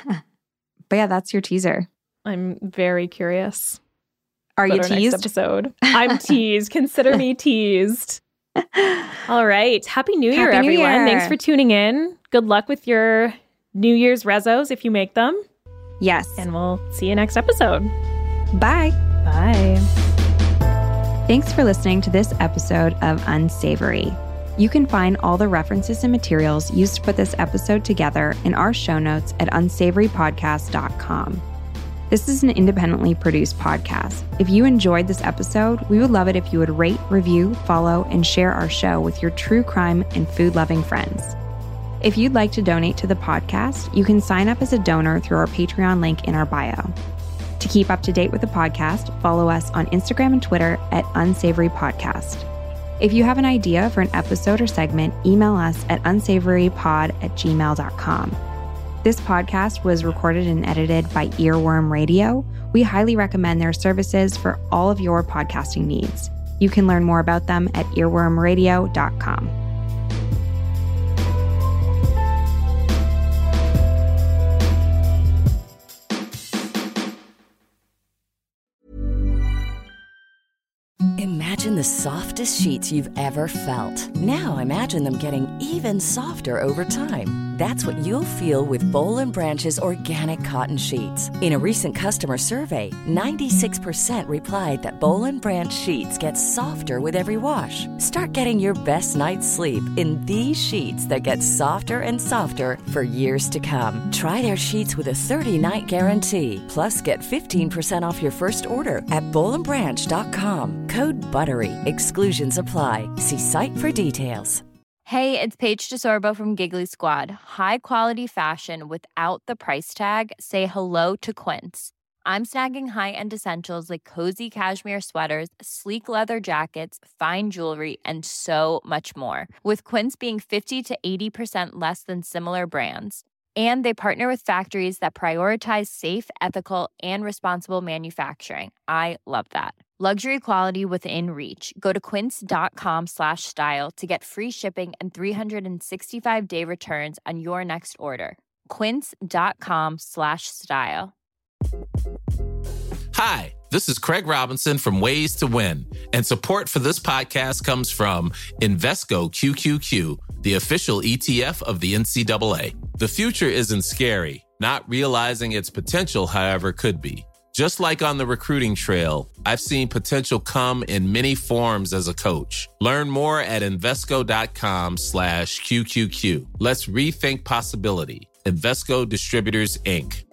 But yeah, that's your teaser. I'm very curious. Are you our teased? Next episode. I'm teased. Consider me teased. All right. Happy New Year, Happy New everyone. Year. Thanks for tuning in. Good luck with your New Year's rezos if you make them. Yes. And we'll see you next episode. Bye. Bye. Thanks for listening to this episode of Unsavory. You can find all the references and materials used to put this episode together in our show notes at unsavory podcast dot com. This is an independently produced podcast. If you enjoyed this episode, we would love it if you would rate, review, follow, and share our show with your true crime and food-loving friends. If you'd like to donate to the podcast, you can sign up as a donor through our Patreon link in our bio. To keep up to date with the podcast, follow us on Instagram and Twitter at Unsavory Podcast. If you have an idea for an episode or segment, email us at unsavorypod at gmail dot com. This podcast was recorded and edited by Earworm Radio. We highly recommend their services for all of your podcasting needs. You can learn more about them at earworm radio dot com. Imagine the softest sheets you've ever felt. Now imagine them getting even softer over time. That's what you'll feel with Boll and Branch's organic cotton sheets. In a recent customer survey, ninety-six percent replied that Boll and Branch sheets get softer with every wash. Start getting your best night's sleep in these sheets that get softer and softer for years to come. Try their sheets with a thirty-night guarantee. Plus, get fifteen percent off your first order at boll and branch dot com. Code BUTTERY. Exclusions apply. See site for details. Hey, it's Paige DeSorbo from Giggly Squad. High quality fashion without the price tag. Say hello to Quince. I'm snagging high-end essentials like cozy cashmere sweaters, sleek leather jackets, fine jewelry, and so much more. With Quince being fifty to eighty percent less than similar brands. And they partner with factories that prioritize safe, ethical, and responsible manufacturing. I love that. Luxury quality within reach. Go to quince.com slash style to get free shipping and three sixty-five day returns on your next order. Quince.com slash style. Hi, this is Craig Robinson from Ways to Win, and support for this podcast comes from Invesco Q Q Q, the official E T F of the N C double A. The future isn't scary. Not realizing its potential, however, could be. Just like on the recruiting trail, I've seen potential come in many forms as a coach. Learn more at Invesco.com slash QQQ. Let's rethink possibility. Invesco Distributors, Incorporated.